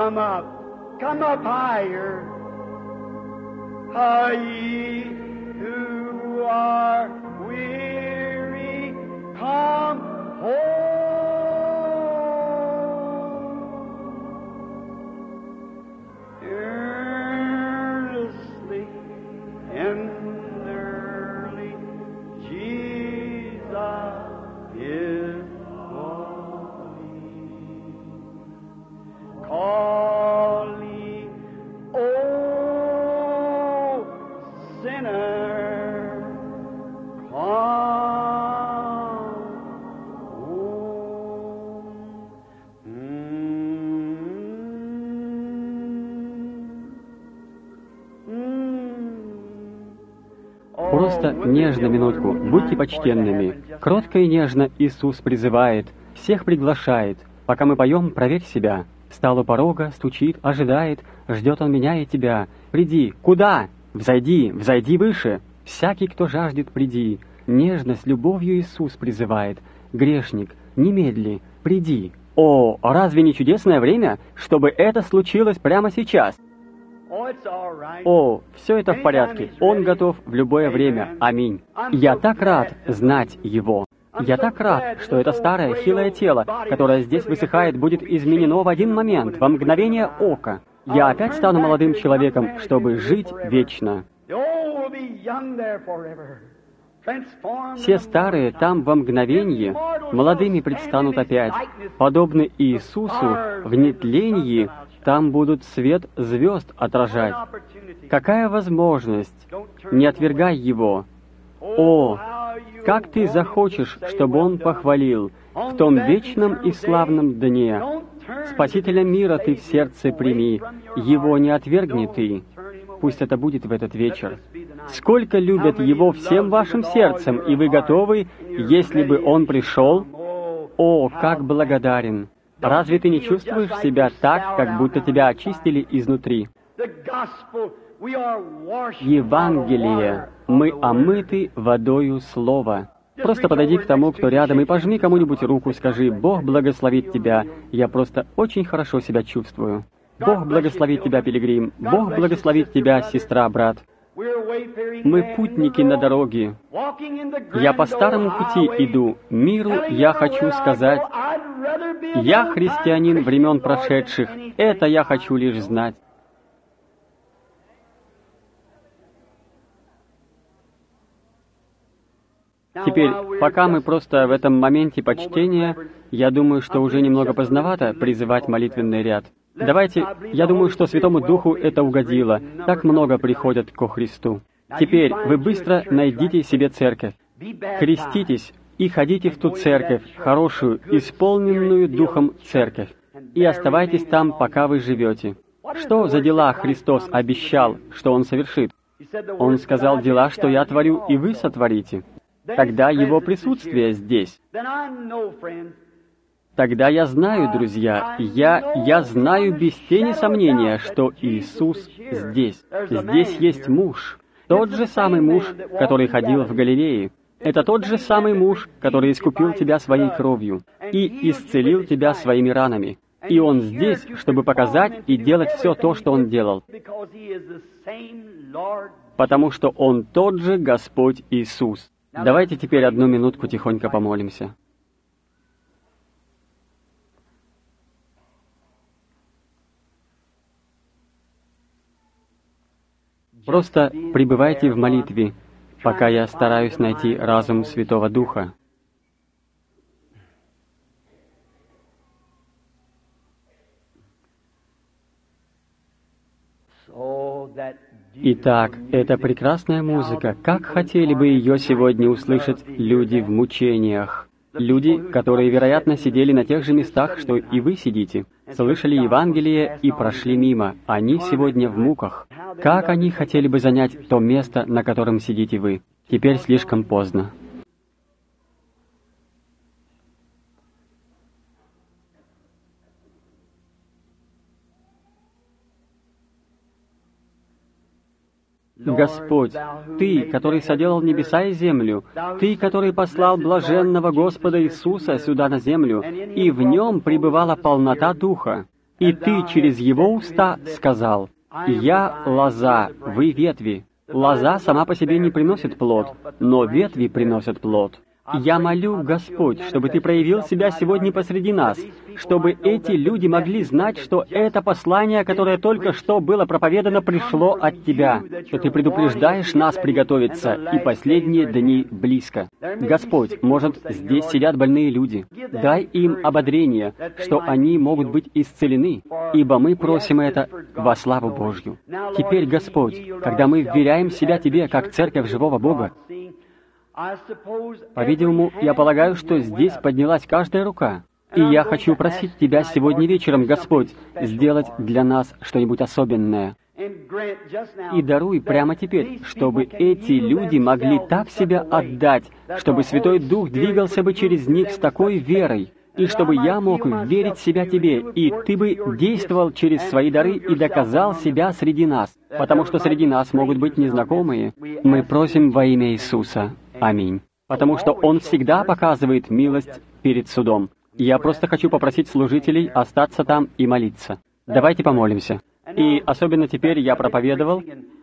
come up, come up higher. Ah, ye who are weary, come home. Earnestly, tenderly, Jesus is calling. Calling, oh sinner, come home. Просто нежно минутку, будьте почтенными. Кротко и нежно Иисус призывает, всех приглашает. Пока мы поем, проверь себя. Стал у порога, стучит, ожидает, ждет он меня и тебя. Приди, куда? Взойди, взойди выше. Всякий, кто жаждет, приди. Нежно, с любовью Иисус призывает. Грешник, немедли, приди. О, разве не чудесное время, чтобы это случилось прямо сейчас? О, все это в порядке. Он готов в любое время. Аминь. Я так рад знать Его. Я так рад, что это старое, хилое тело, которое здесь высыхает, будет изменено в один момент, во мгновение ока. Я опять стану молодым человеком, чтобы жить вечно. Все старые там во мгновение молодыми предстанут опять. Подобны Иисусу, в нетлении там будут свет звезд отражать. Какая возможность! Не отвергай Его. О, как ты захочешь, чтобы Он похвалил в том вечном и славном дне. Спасителя мира ты в сердце прими, Его не отвергни ты. Пусть это будет в этот вечер. Сколько любят Его всем вашим сердцем, и вы готовы, если бы Он пришел? О, как благодарен! Разве ты не чувствуешь себя так, как будто тебя очистили изнутри? Евангелие. Мы омыты водою Слова. Просто подойди к тому, кто рядом, и пожми кому-нибудь руку, скажи: «Бог благословит тебя, я просто очень хорошо себя чувствую». Бог благословит тебя, пилигрим. Бог благословит тебя, сестра, брат. Мы путники на дороге. Я по старому пути иду. Миру я хочу сказать: я христианин времен прошедших. Это я хочу лишь знать. Теперь, пока мы просто в этом моменте почтения, я думаю, что уже немного поздновато призывать молитвенный ряд. Давайте, я думаю, что Святому Духу это угодило. Так много приходят ко Христу. Теперь вы быстро найдите себе церковь. Креститесь и ходите в ту церковь, хорошую, исполненную Духом церковь. И оставайтесь там, пока вы живете. Что за дела Христос обещал, что Он совершит? Он сказал: дела, что я творю, и вы сотворите. Тогда Его присутствие здесь. Тогда я знаю, друзья, я, я знаю без тени сомнения, что Иисус здесь. Здесь есть муж. Тот же самый муж, который ходил в Галилее. Это тот же самый муж, который искупил тебя своей кровью и исцелил тебя своими ранами. И Он здесь, чтобы показать и делать все то, что Он делал. Потому что Он тот же Господь Иисус. Давайте теперь одну минутку тихонько помолимся. Просто пребывайте в молитве, пока я стараюсь найти разум Святого Духа. Итак, это прекрасная музыка. Как хотели бы ее сегодня услышать люди в мучениях? Люди, которые, вероятно, сидели на тех же местах, что и вы сидите, слышали Евангелие и прошли мимо. Они сегодня в муках. Как они хотели бы занять то место, на котором сидите вы? Теперь слишком поздно. Господь, Ты, который соделал небеса и землю, Ты, который послал блаженного Господа Иисуса сюда на землю, и в Нем пребывала полнота Духа. И Ты через его уста сказал: «Я лоза, вы ветви». Лоза сама по себе не приносит плод, но ветви приносят плод. Я молю, Господь, чтобы Ты проявил себя сегодня посреди нас, чтобы эти люди могли знать, что это послание, которое только что было проповедано, пришло от Тебя, что Ты предупреждаешь нас приготовиться, и последние дни близко. Господь, может, здесь сидят больные люди. Дай им ободрение, что они могут быть исцелены, ибо мы просим это во славу Божью. Теперь, Господь, когда мы вверяем себя Тебе, как церковь живого Бога, по-видимому, я полагаю, что здесь поднялась каждая рука. И я хочу просить Тебя сегодня вечером, Господь, сделать для нас что-нибудь особенное. И даруй прямо теперь, чтобы эти люди могли так себя отдать, чтобы Святой Дух двигался бы через них с такой верой, и чтобы я мог верить себя Тебе, и Ты бы действовал через свои дары и доказал себя среди нас, потому что среди нас могут быть незнакомые. Мы просим во имя Иисуса. Аминь. Потому что Он всегда показывает милость перед судом. Я просто хочу попросить служителей остаться там и молиться. Давайте помолимся. И особенно теперь я проповедовал,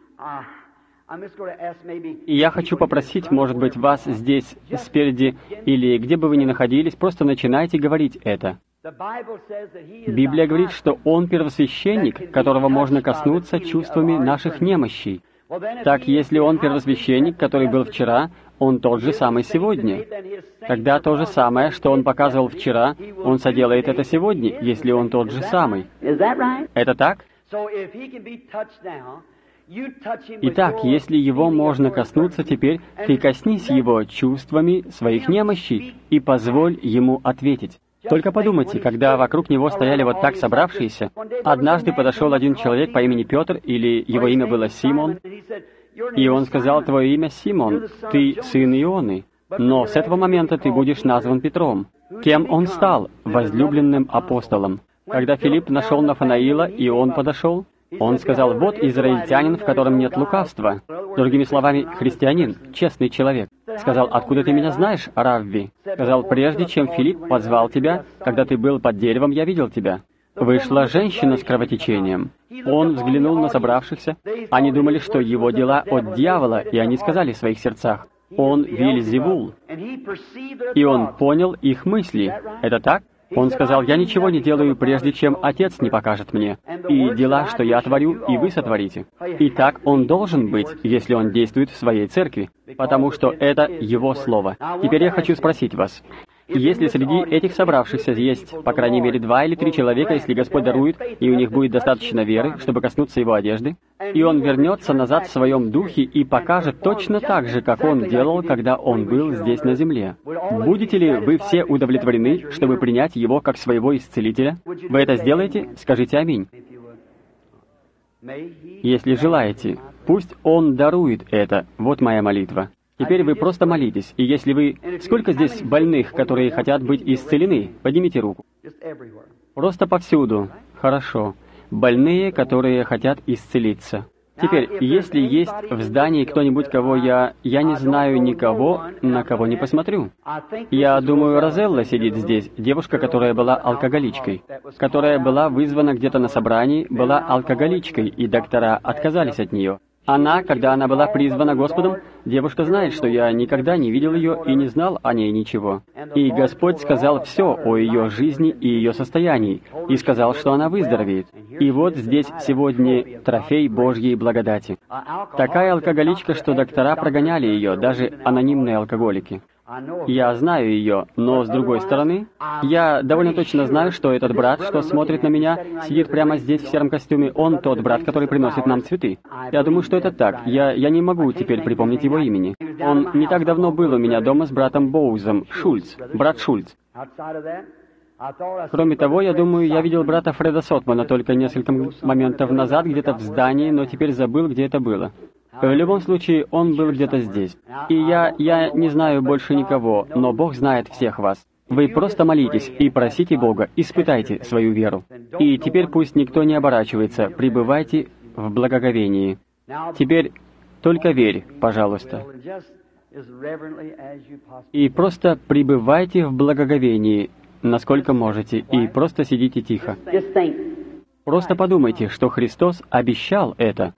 и я хочу попросить, может быть, вас здесь, спереди, или где бы вы ни находились, просто начинайте говорить это. Библия говорит, что Он первосвященник, которого можно коснуться чувствами наших немощей. Так, если Он первосвященник, который был вчера, Он тот же самый сегодня. Тогда то же самое, что Он показывал вчера, Он соделает это сегодня, если Он тот же самый. Это так? Итак, если Его можно коснуться теперь, ты коснись Его чувствами своих немощей и позволь Ему ответить. Только подумайте, когда вокруг Него стояли вот так собравшиеся, однажды подошел один человек по имени Петр, или его имя было Симон, и он сказал: «Твое имя Симон, ты сын Ионы, но с этого момента ты будешь назван Петром». Кем он стал? Возлюбленным апостолом. Когда Филипп нашел Нафанаила, и он подошел, он сказал: «Вот израильтянин, в котором нет лукавства». Другими словами, христианин, честный человек. Сказал: «Откуда ты меня знаешь, Равви?» Сказал: «Прежде чем Филипп позвал тебя, когда ты был под деревом, я видел тебя». Вышла женщина с кровотечением. Он взглянул на собравшихся. Они думали, что его дела от дьявола, и они сказали в своих сердцах: «Он Вельзевул». И он понял их мысли. Это так? Он сказал: «Я ничего не делаю, прежде чем Отец не покажет мне. И дела, что я творю, и вы сотворите». И так он должен быть, если он действует в своей церкви, потому что это Его Слово. Теперь я хочу спросить вас, если среди этих собравшихся есть, по крайней мере, два или три человека, если Господь дарует, и у них будет достаточно веры, чтобы коснуться Его одежды, и Он вернется назад в Своем Духе и покажет точно так же, как Он делал, когда Он был здесь на земле, будете ли вы все удовлетворены, чтобы принять Его как своего исцелителя? Вы это сделаете? Скажите «Аминь». Если желаете, пусть Он дарует это. Вот моя молитва. Теперь вы просто молитесь, и если вы... Сколько здесь больных, которые хотят быть исцелены? Поднимите руку. Просто повсюду. Хорошо. Больные, которые хотят исцелиться. Теперь, если есть в здании кто-нибудь, кого я... Я не знаю никого, на кого не посмотрю. Я думаю, Розелла сидит здесь, девушка, которая была алкоголичкой, которая была вызвана где-то на собрании, была алкоголичкой, и доктора отказались от нее. Она, когда она была призвана Господом, девушка знает, что я никогда не видел ее и не знал о ней ничего. И Господь сказал все о ее жизни и ее состоянии, и сказал, что она выздоровеет. И вот здесь сегодня трофей Божьей благодати. Такая алкоголичка, что доктора прогоняли ее, даже анонимные алкоголики. Я знаю ее, но с другой стороны, я довольно точно знаю, что этот брат, что смотрит на меня, сидит прямо здесь в сером костюме, он тот брат, который приносит нам цветы. Я думаю, что это так. Я, я не могу теперь припомнить его имени. Он не так давно был у меня дома с братом Боузом, Шульц, брат Шульц. Кроме того, я думаю, я видел брата Фреда Сотмана только несколько моментов назад где-то в здании, но теперь забыл, где это было. В любом случае, он был где-то здесь. И я, я не знаю больше никого, но Бог знает всех вас. Вы просто молитесь и просите Бога, испытайте свою веру. И теперь пусть никто не оборачивается, пребывайте в благоговении. Теперь только верь, пожалуйста. И просто пребывайте в благоговении, насколько можете, и просто сидите тихо. Просто подумайте, что Христос обещал это.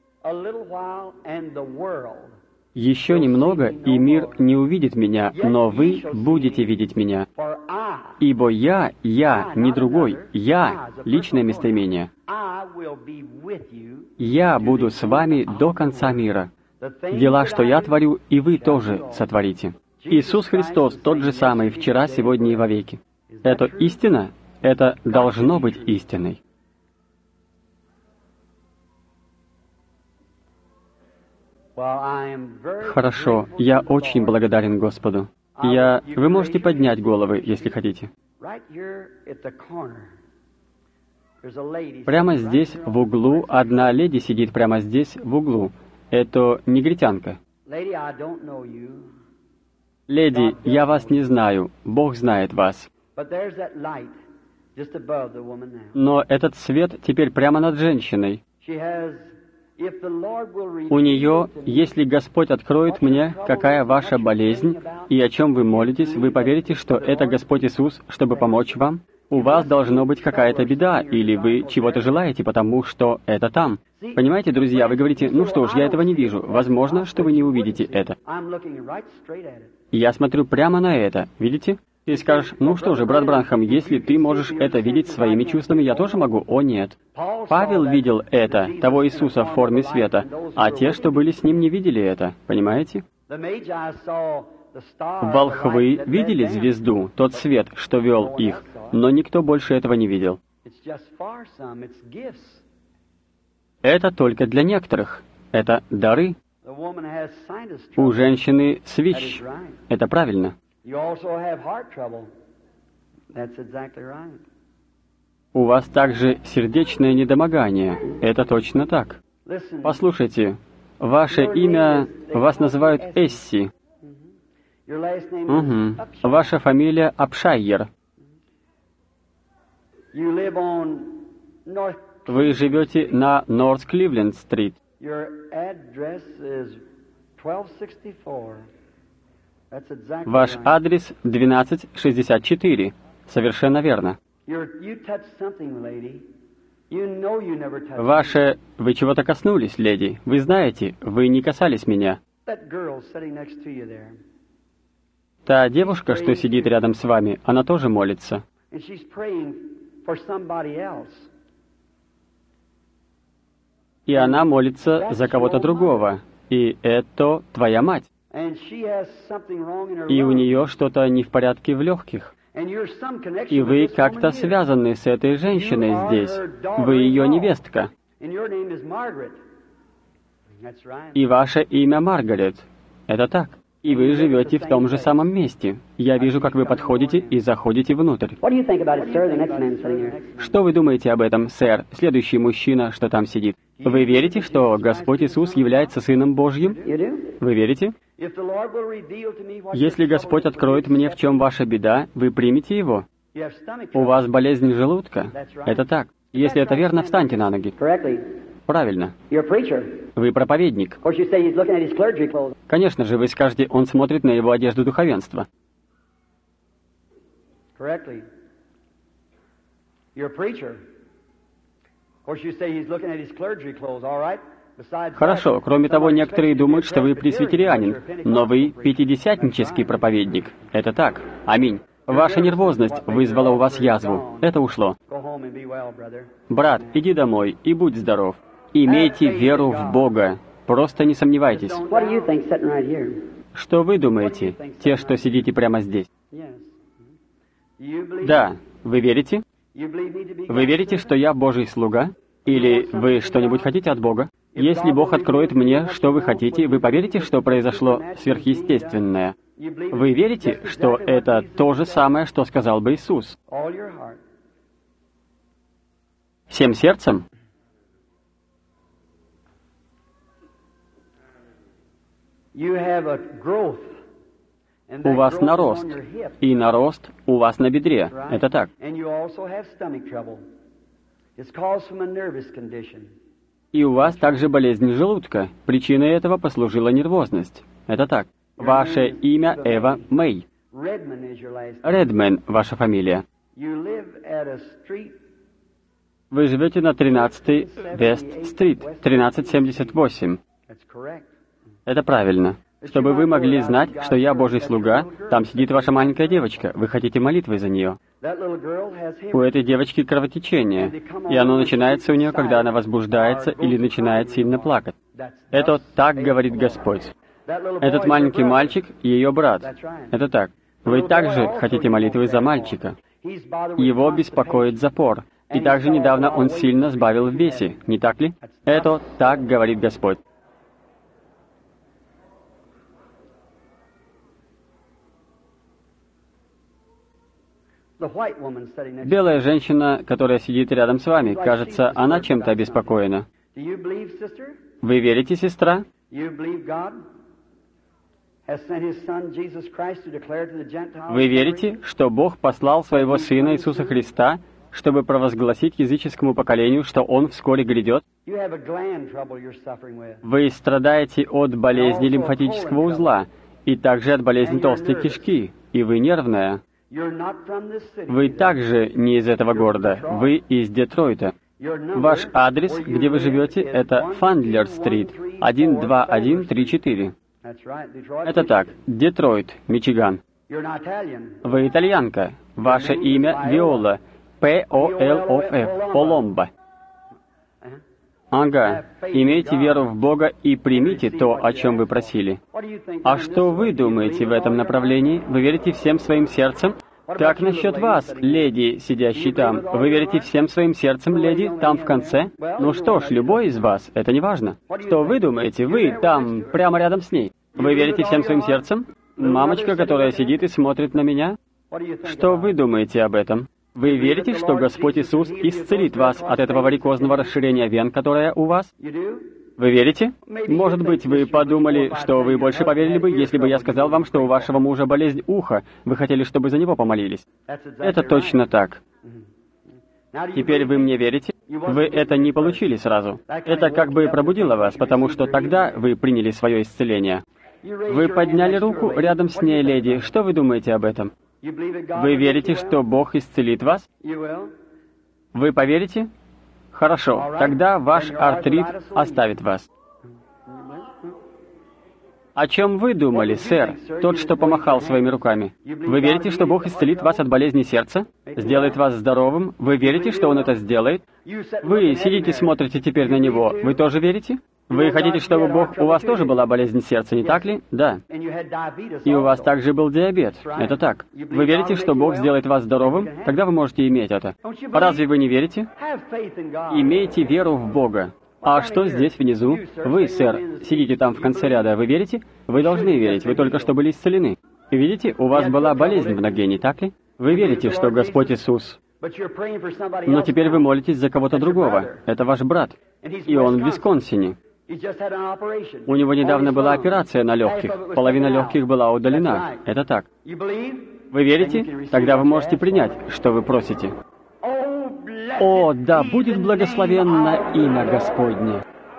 «Еще немного, и мир не увидит меня, но вы будете видеть меня. Ибо я, я, не другой, я, личное местоимение. Я буду с вами до конца мира. Дела, что я творю, и вы тоже сотворите». Иисус Христос тот же самый вчера, сегодня и вовеки. Это истина? Это должно быть истиной. Хорошо, я очень благодарен Господу. Я... Вы можете поднять головы, если хотите. Прямо здесь, в углу, одна леди сидит прямо здесь, в углу. Это негритянка. Леди, я вас не знаю, Бог знает вас. Но этот свет теперь прямо над женщиной. У нее, если Господь откроет мне, какая ваша болезнь, и о чем вы молитесь, вы поверите, что это Господь Иисус, чтобы помочь вам? У вас должно быть какая-то беда, или вы чего-то желаете, потому что это там. Понимаете, друзья, вы говорите, ну что ж, я этого не вижу. Возможно, что вы не увидите это. Я смотрю прямо на это, видите? Ты скажешь, ну что же, брат Бранхам, если ты можешь это видеть своими чувствами, я тоже могу. О, нет. Павел видел это, того Иисуса в форме света, а те, что были с ним, не видели это. Понимаете? Волхвы видели звезду, тот свет, что вел их, но никто больше этого не видел. Это только для некоторых. Это дары. У женщины свищ. Это правильно. У вас также сердечное недомогание. Это точно так. Послушайте, ваше имя, вас называют Эсси. Угу. Ваша фамилия Апшайер. Вы живете на Норт Кливленд-стрит. Ваш адрес двенадцать шестьдесят четыре. Совершенно верно. Ваше... Вы чего-то коснулись, леди. Вы знаете, вы не касались меня. Та девушка, что сидит рядом с вами, она тоже молится. И она молится за кого-то другого. И это твоя мать. И у нее что-то не в порядке в легких. И вы как-то связаны с этой женщиной здесь. Вы ее невестка. И ваше имя Маргарет. Это так. И вы живете в том же самом месте. Я вижу, как вы подходите и заходите внутрь. Что вы думаете об этом, сэр, следующий мужчина, что там сидит? Вы верите, что Господь Иисус является Сыном Божьим? Вы верите? Если Господь откроет мне, в чем ваша беда, вы примете Его. У вас болезнь желудка. Это так. Если это верно, встаньте на ноги. Правильно. Вы проповедник. Конечно же, вы скажете, он смотрит на его одежду духовенства. Хорошо. Кроме того, некоторые думают, что вы пресвитерианин, но вы пятидесятнический проповедник. Это так. Аминь. Ваша нервозность вызвала у вас язву. Это ушло. Брат, иди домой и будь здоров. Имейте веру в Бога. Просто не сомневайтесь. Что вы думаете, те, что сидите прямо здесь? Да. Вы верите? Вы верите, что я Божий слуга? Или вы что-нибудь хотите от Бога? Если Бог откроет мне, что вы хотите, вы поверите, что произошло сверхъестественное? Вы верите, что это то же самое, что сказал бы Иисус? Всем сердцем? У вас нарост, и нарост у вас на бедре. Это так. И у вас также болезнь желудка. Причиной этого послужила нервозность. Это так. Ваше имя Эва Мэй. Редмен — ваша фамилия. Вы живете на тринадцатой Вест-стрит, тринадцать семьдесят восемь. Это правильно. Чтобы вы могли знать, что я Божий слуга, там сидит ваша маленькая девочка. Вы хотите молитвы за нее. У этой девочки кровотечение, и оно начинается у нее, когда она возбуждается или начинает сильно плакать. Это так говорит Господь. Этот маленький мальчик — ее брат. Это так. Вы также хотите молитвы за мальчика. Его беспокоит запор. И также недавно он сильно сбавил в весе, не так ли? Это так говорит Господь. Белая женщина, которая сидит рядом с вами, кажется, она чем-то обеспокоена. Вы верите, сестра? Вы верите, что Бог послал Своего Сына Иисуса Христа, чтобы провозгласить языческому поколению, что Он вскоре грядет? Вы страдаете от болезни лимфатического узла, и также от болезни толстой кишки, и вы нервная. Вы также не из этого города, вы из Детройта. Ваш адрес, где вы живете, это Фандлер-стрит, один два один три четыре. Это так, Детройт, Мичиган. Вы итальянка. Ваше имя Виола, П О Л О Ф, Поломбо. Ага. Имейте веру в Бога и примите то, о чем вы просили. А что вы думаете в этом направлении? Вы верите всем своим сердцем? Как насчет вас, леди, сидящей там? Вы верите всем своим сердцем, леди, там в конце? Ну что ж, любой из вас, это не важно. Что вы думаете? Вы там, прямо рядом с ней. Вы верите всем своим сердцем? Мамочка, которая сидит и смотрит на меня? Что вы думаете об этом? Вы верите, что Господь Иисус исцелит вас от этого варикозного расширения вен, которое у вас? Вы верите? Может быть, вы подумали, что вы больше поверили бы, если бы я сказал вам, что у вашего мужа болезнь уха. Вы хотели, чтобы за него помолились. Это точно так. Теперь вы мне верите? Вы это не получили сразу. Это как бы пробудило вас, потому что тогда вы приняли свое исцеление. Вы подняли руку рядом с ней, леди. Что вы думаете об этом? Вы верите, что Бог исцелит вас? Вы поверите? Хорошо, тогда ваш артрит оставит вас. О чем вы думали, сэр, тот, что помахал своими руками? Вы верите, что Бог исцелит вас от болезни сердца? Сделает вас здоровым? Вы верите, что Он это сделает? Вы сидите, смотрите теперь на Него. Вы тоже верите? Вы хотите, чтобы Бог... У вас тоже была болезнь сердца, не так ли? Да. И у вас также был диабет. Это так. Вы верите, что Бог сделает вас здоровым? Тогда вы можете иметь это. Разве вы не верите? Имейте веру в Бога. А что здесь внизу? Вы, сэр, сидите там в конце ряда. Вы верите? Вы должны верить. Вы только что были исцелены. И видите, у вас была болезнь в ноге, не так ли? Вы верите, что Господь Иисус... Но теперь вы молитесь за кого-то другого. Это ваш брат. И он в Висконсине. У него недавно была операция на легких. Половина легких была удалена. Это так. Вы верите? Тогда вы можете принять, что вы просите. О, да будет благословенно имя Господне.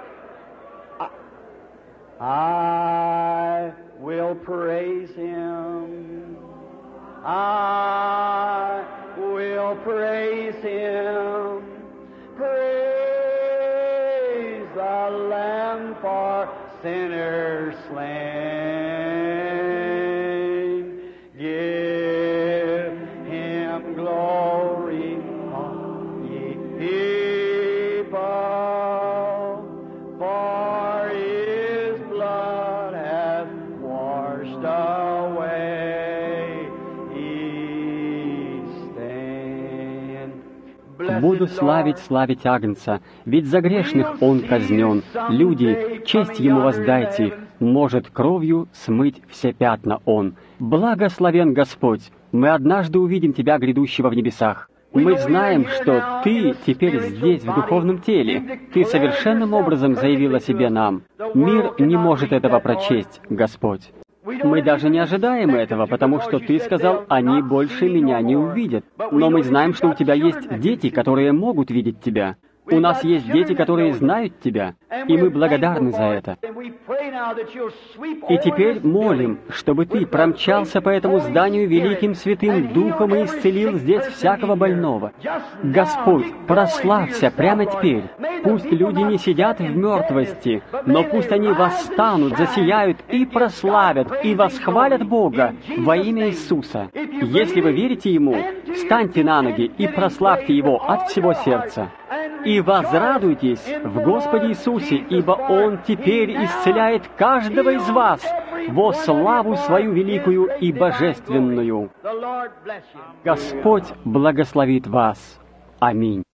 I will praise Him. I will praise Him. Praise the Lamb for sinners slain. Give Him glory, all ye people, for His blood hath washed away His stain. Буду славить, славить Агнца, ведь за грешных Он казнен. Люди, честь Ему воздайте, может кровью смыть все пятна Он. Благословен Господь, мы однажды увидим Тебя, грядущего в небесах. Мы знаем, что Ты теперь здесь, в духовном теле. Ты совершенным образом заявил о себе нам. Мир не может этого прочесть, Господь. Мы даже не ожидаем этого, потому что Ты сказал, они больше меня не увидят. Но мы знаем, что у Тебя есть дети, которые могут видеть Тебя. У нас есть дети, которые знают Тебя, и мы благодарны за это. И теперь молим, чтобы Ты промчался по этому зданию великим святым Духом и исцелил здесь всякого больного. Господь, прославься прямо теперь. Пусть люди не сидят в мертвости, но пусть они восстанут, засияют и прославят, и восхвалят Бога во имя Иисуса. Если вы верите Ему, встаньте на ноги и прославьте Его от всего сердца. И возрадуйтесь в Господе Иисусе, ибо Он теперь исцеляет каждого из вас во славу Свою великую и божественную. Господь благословит вас. Аминь.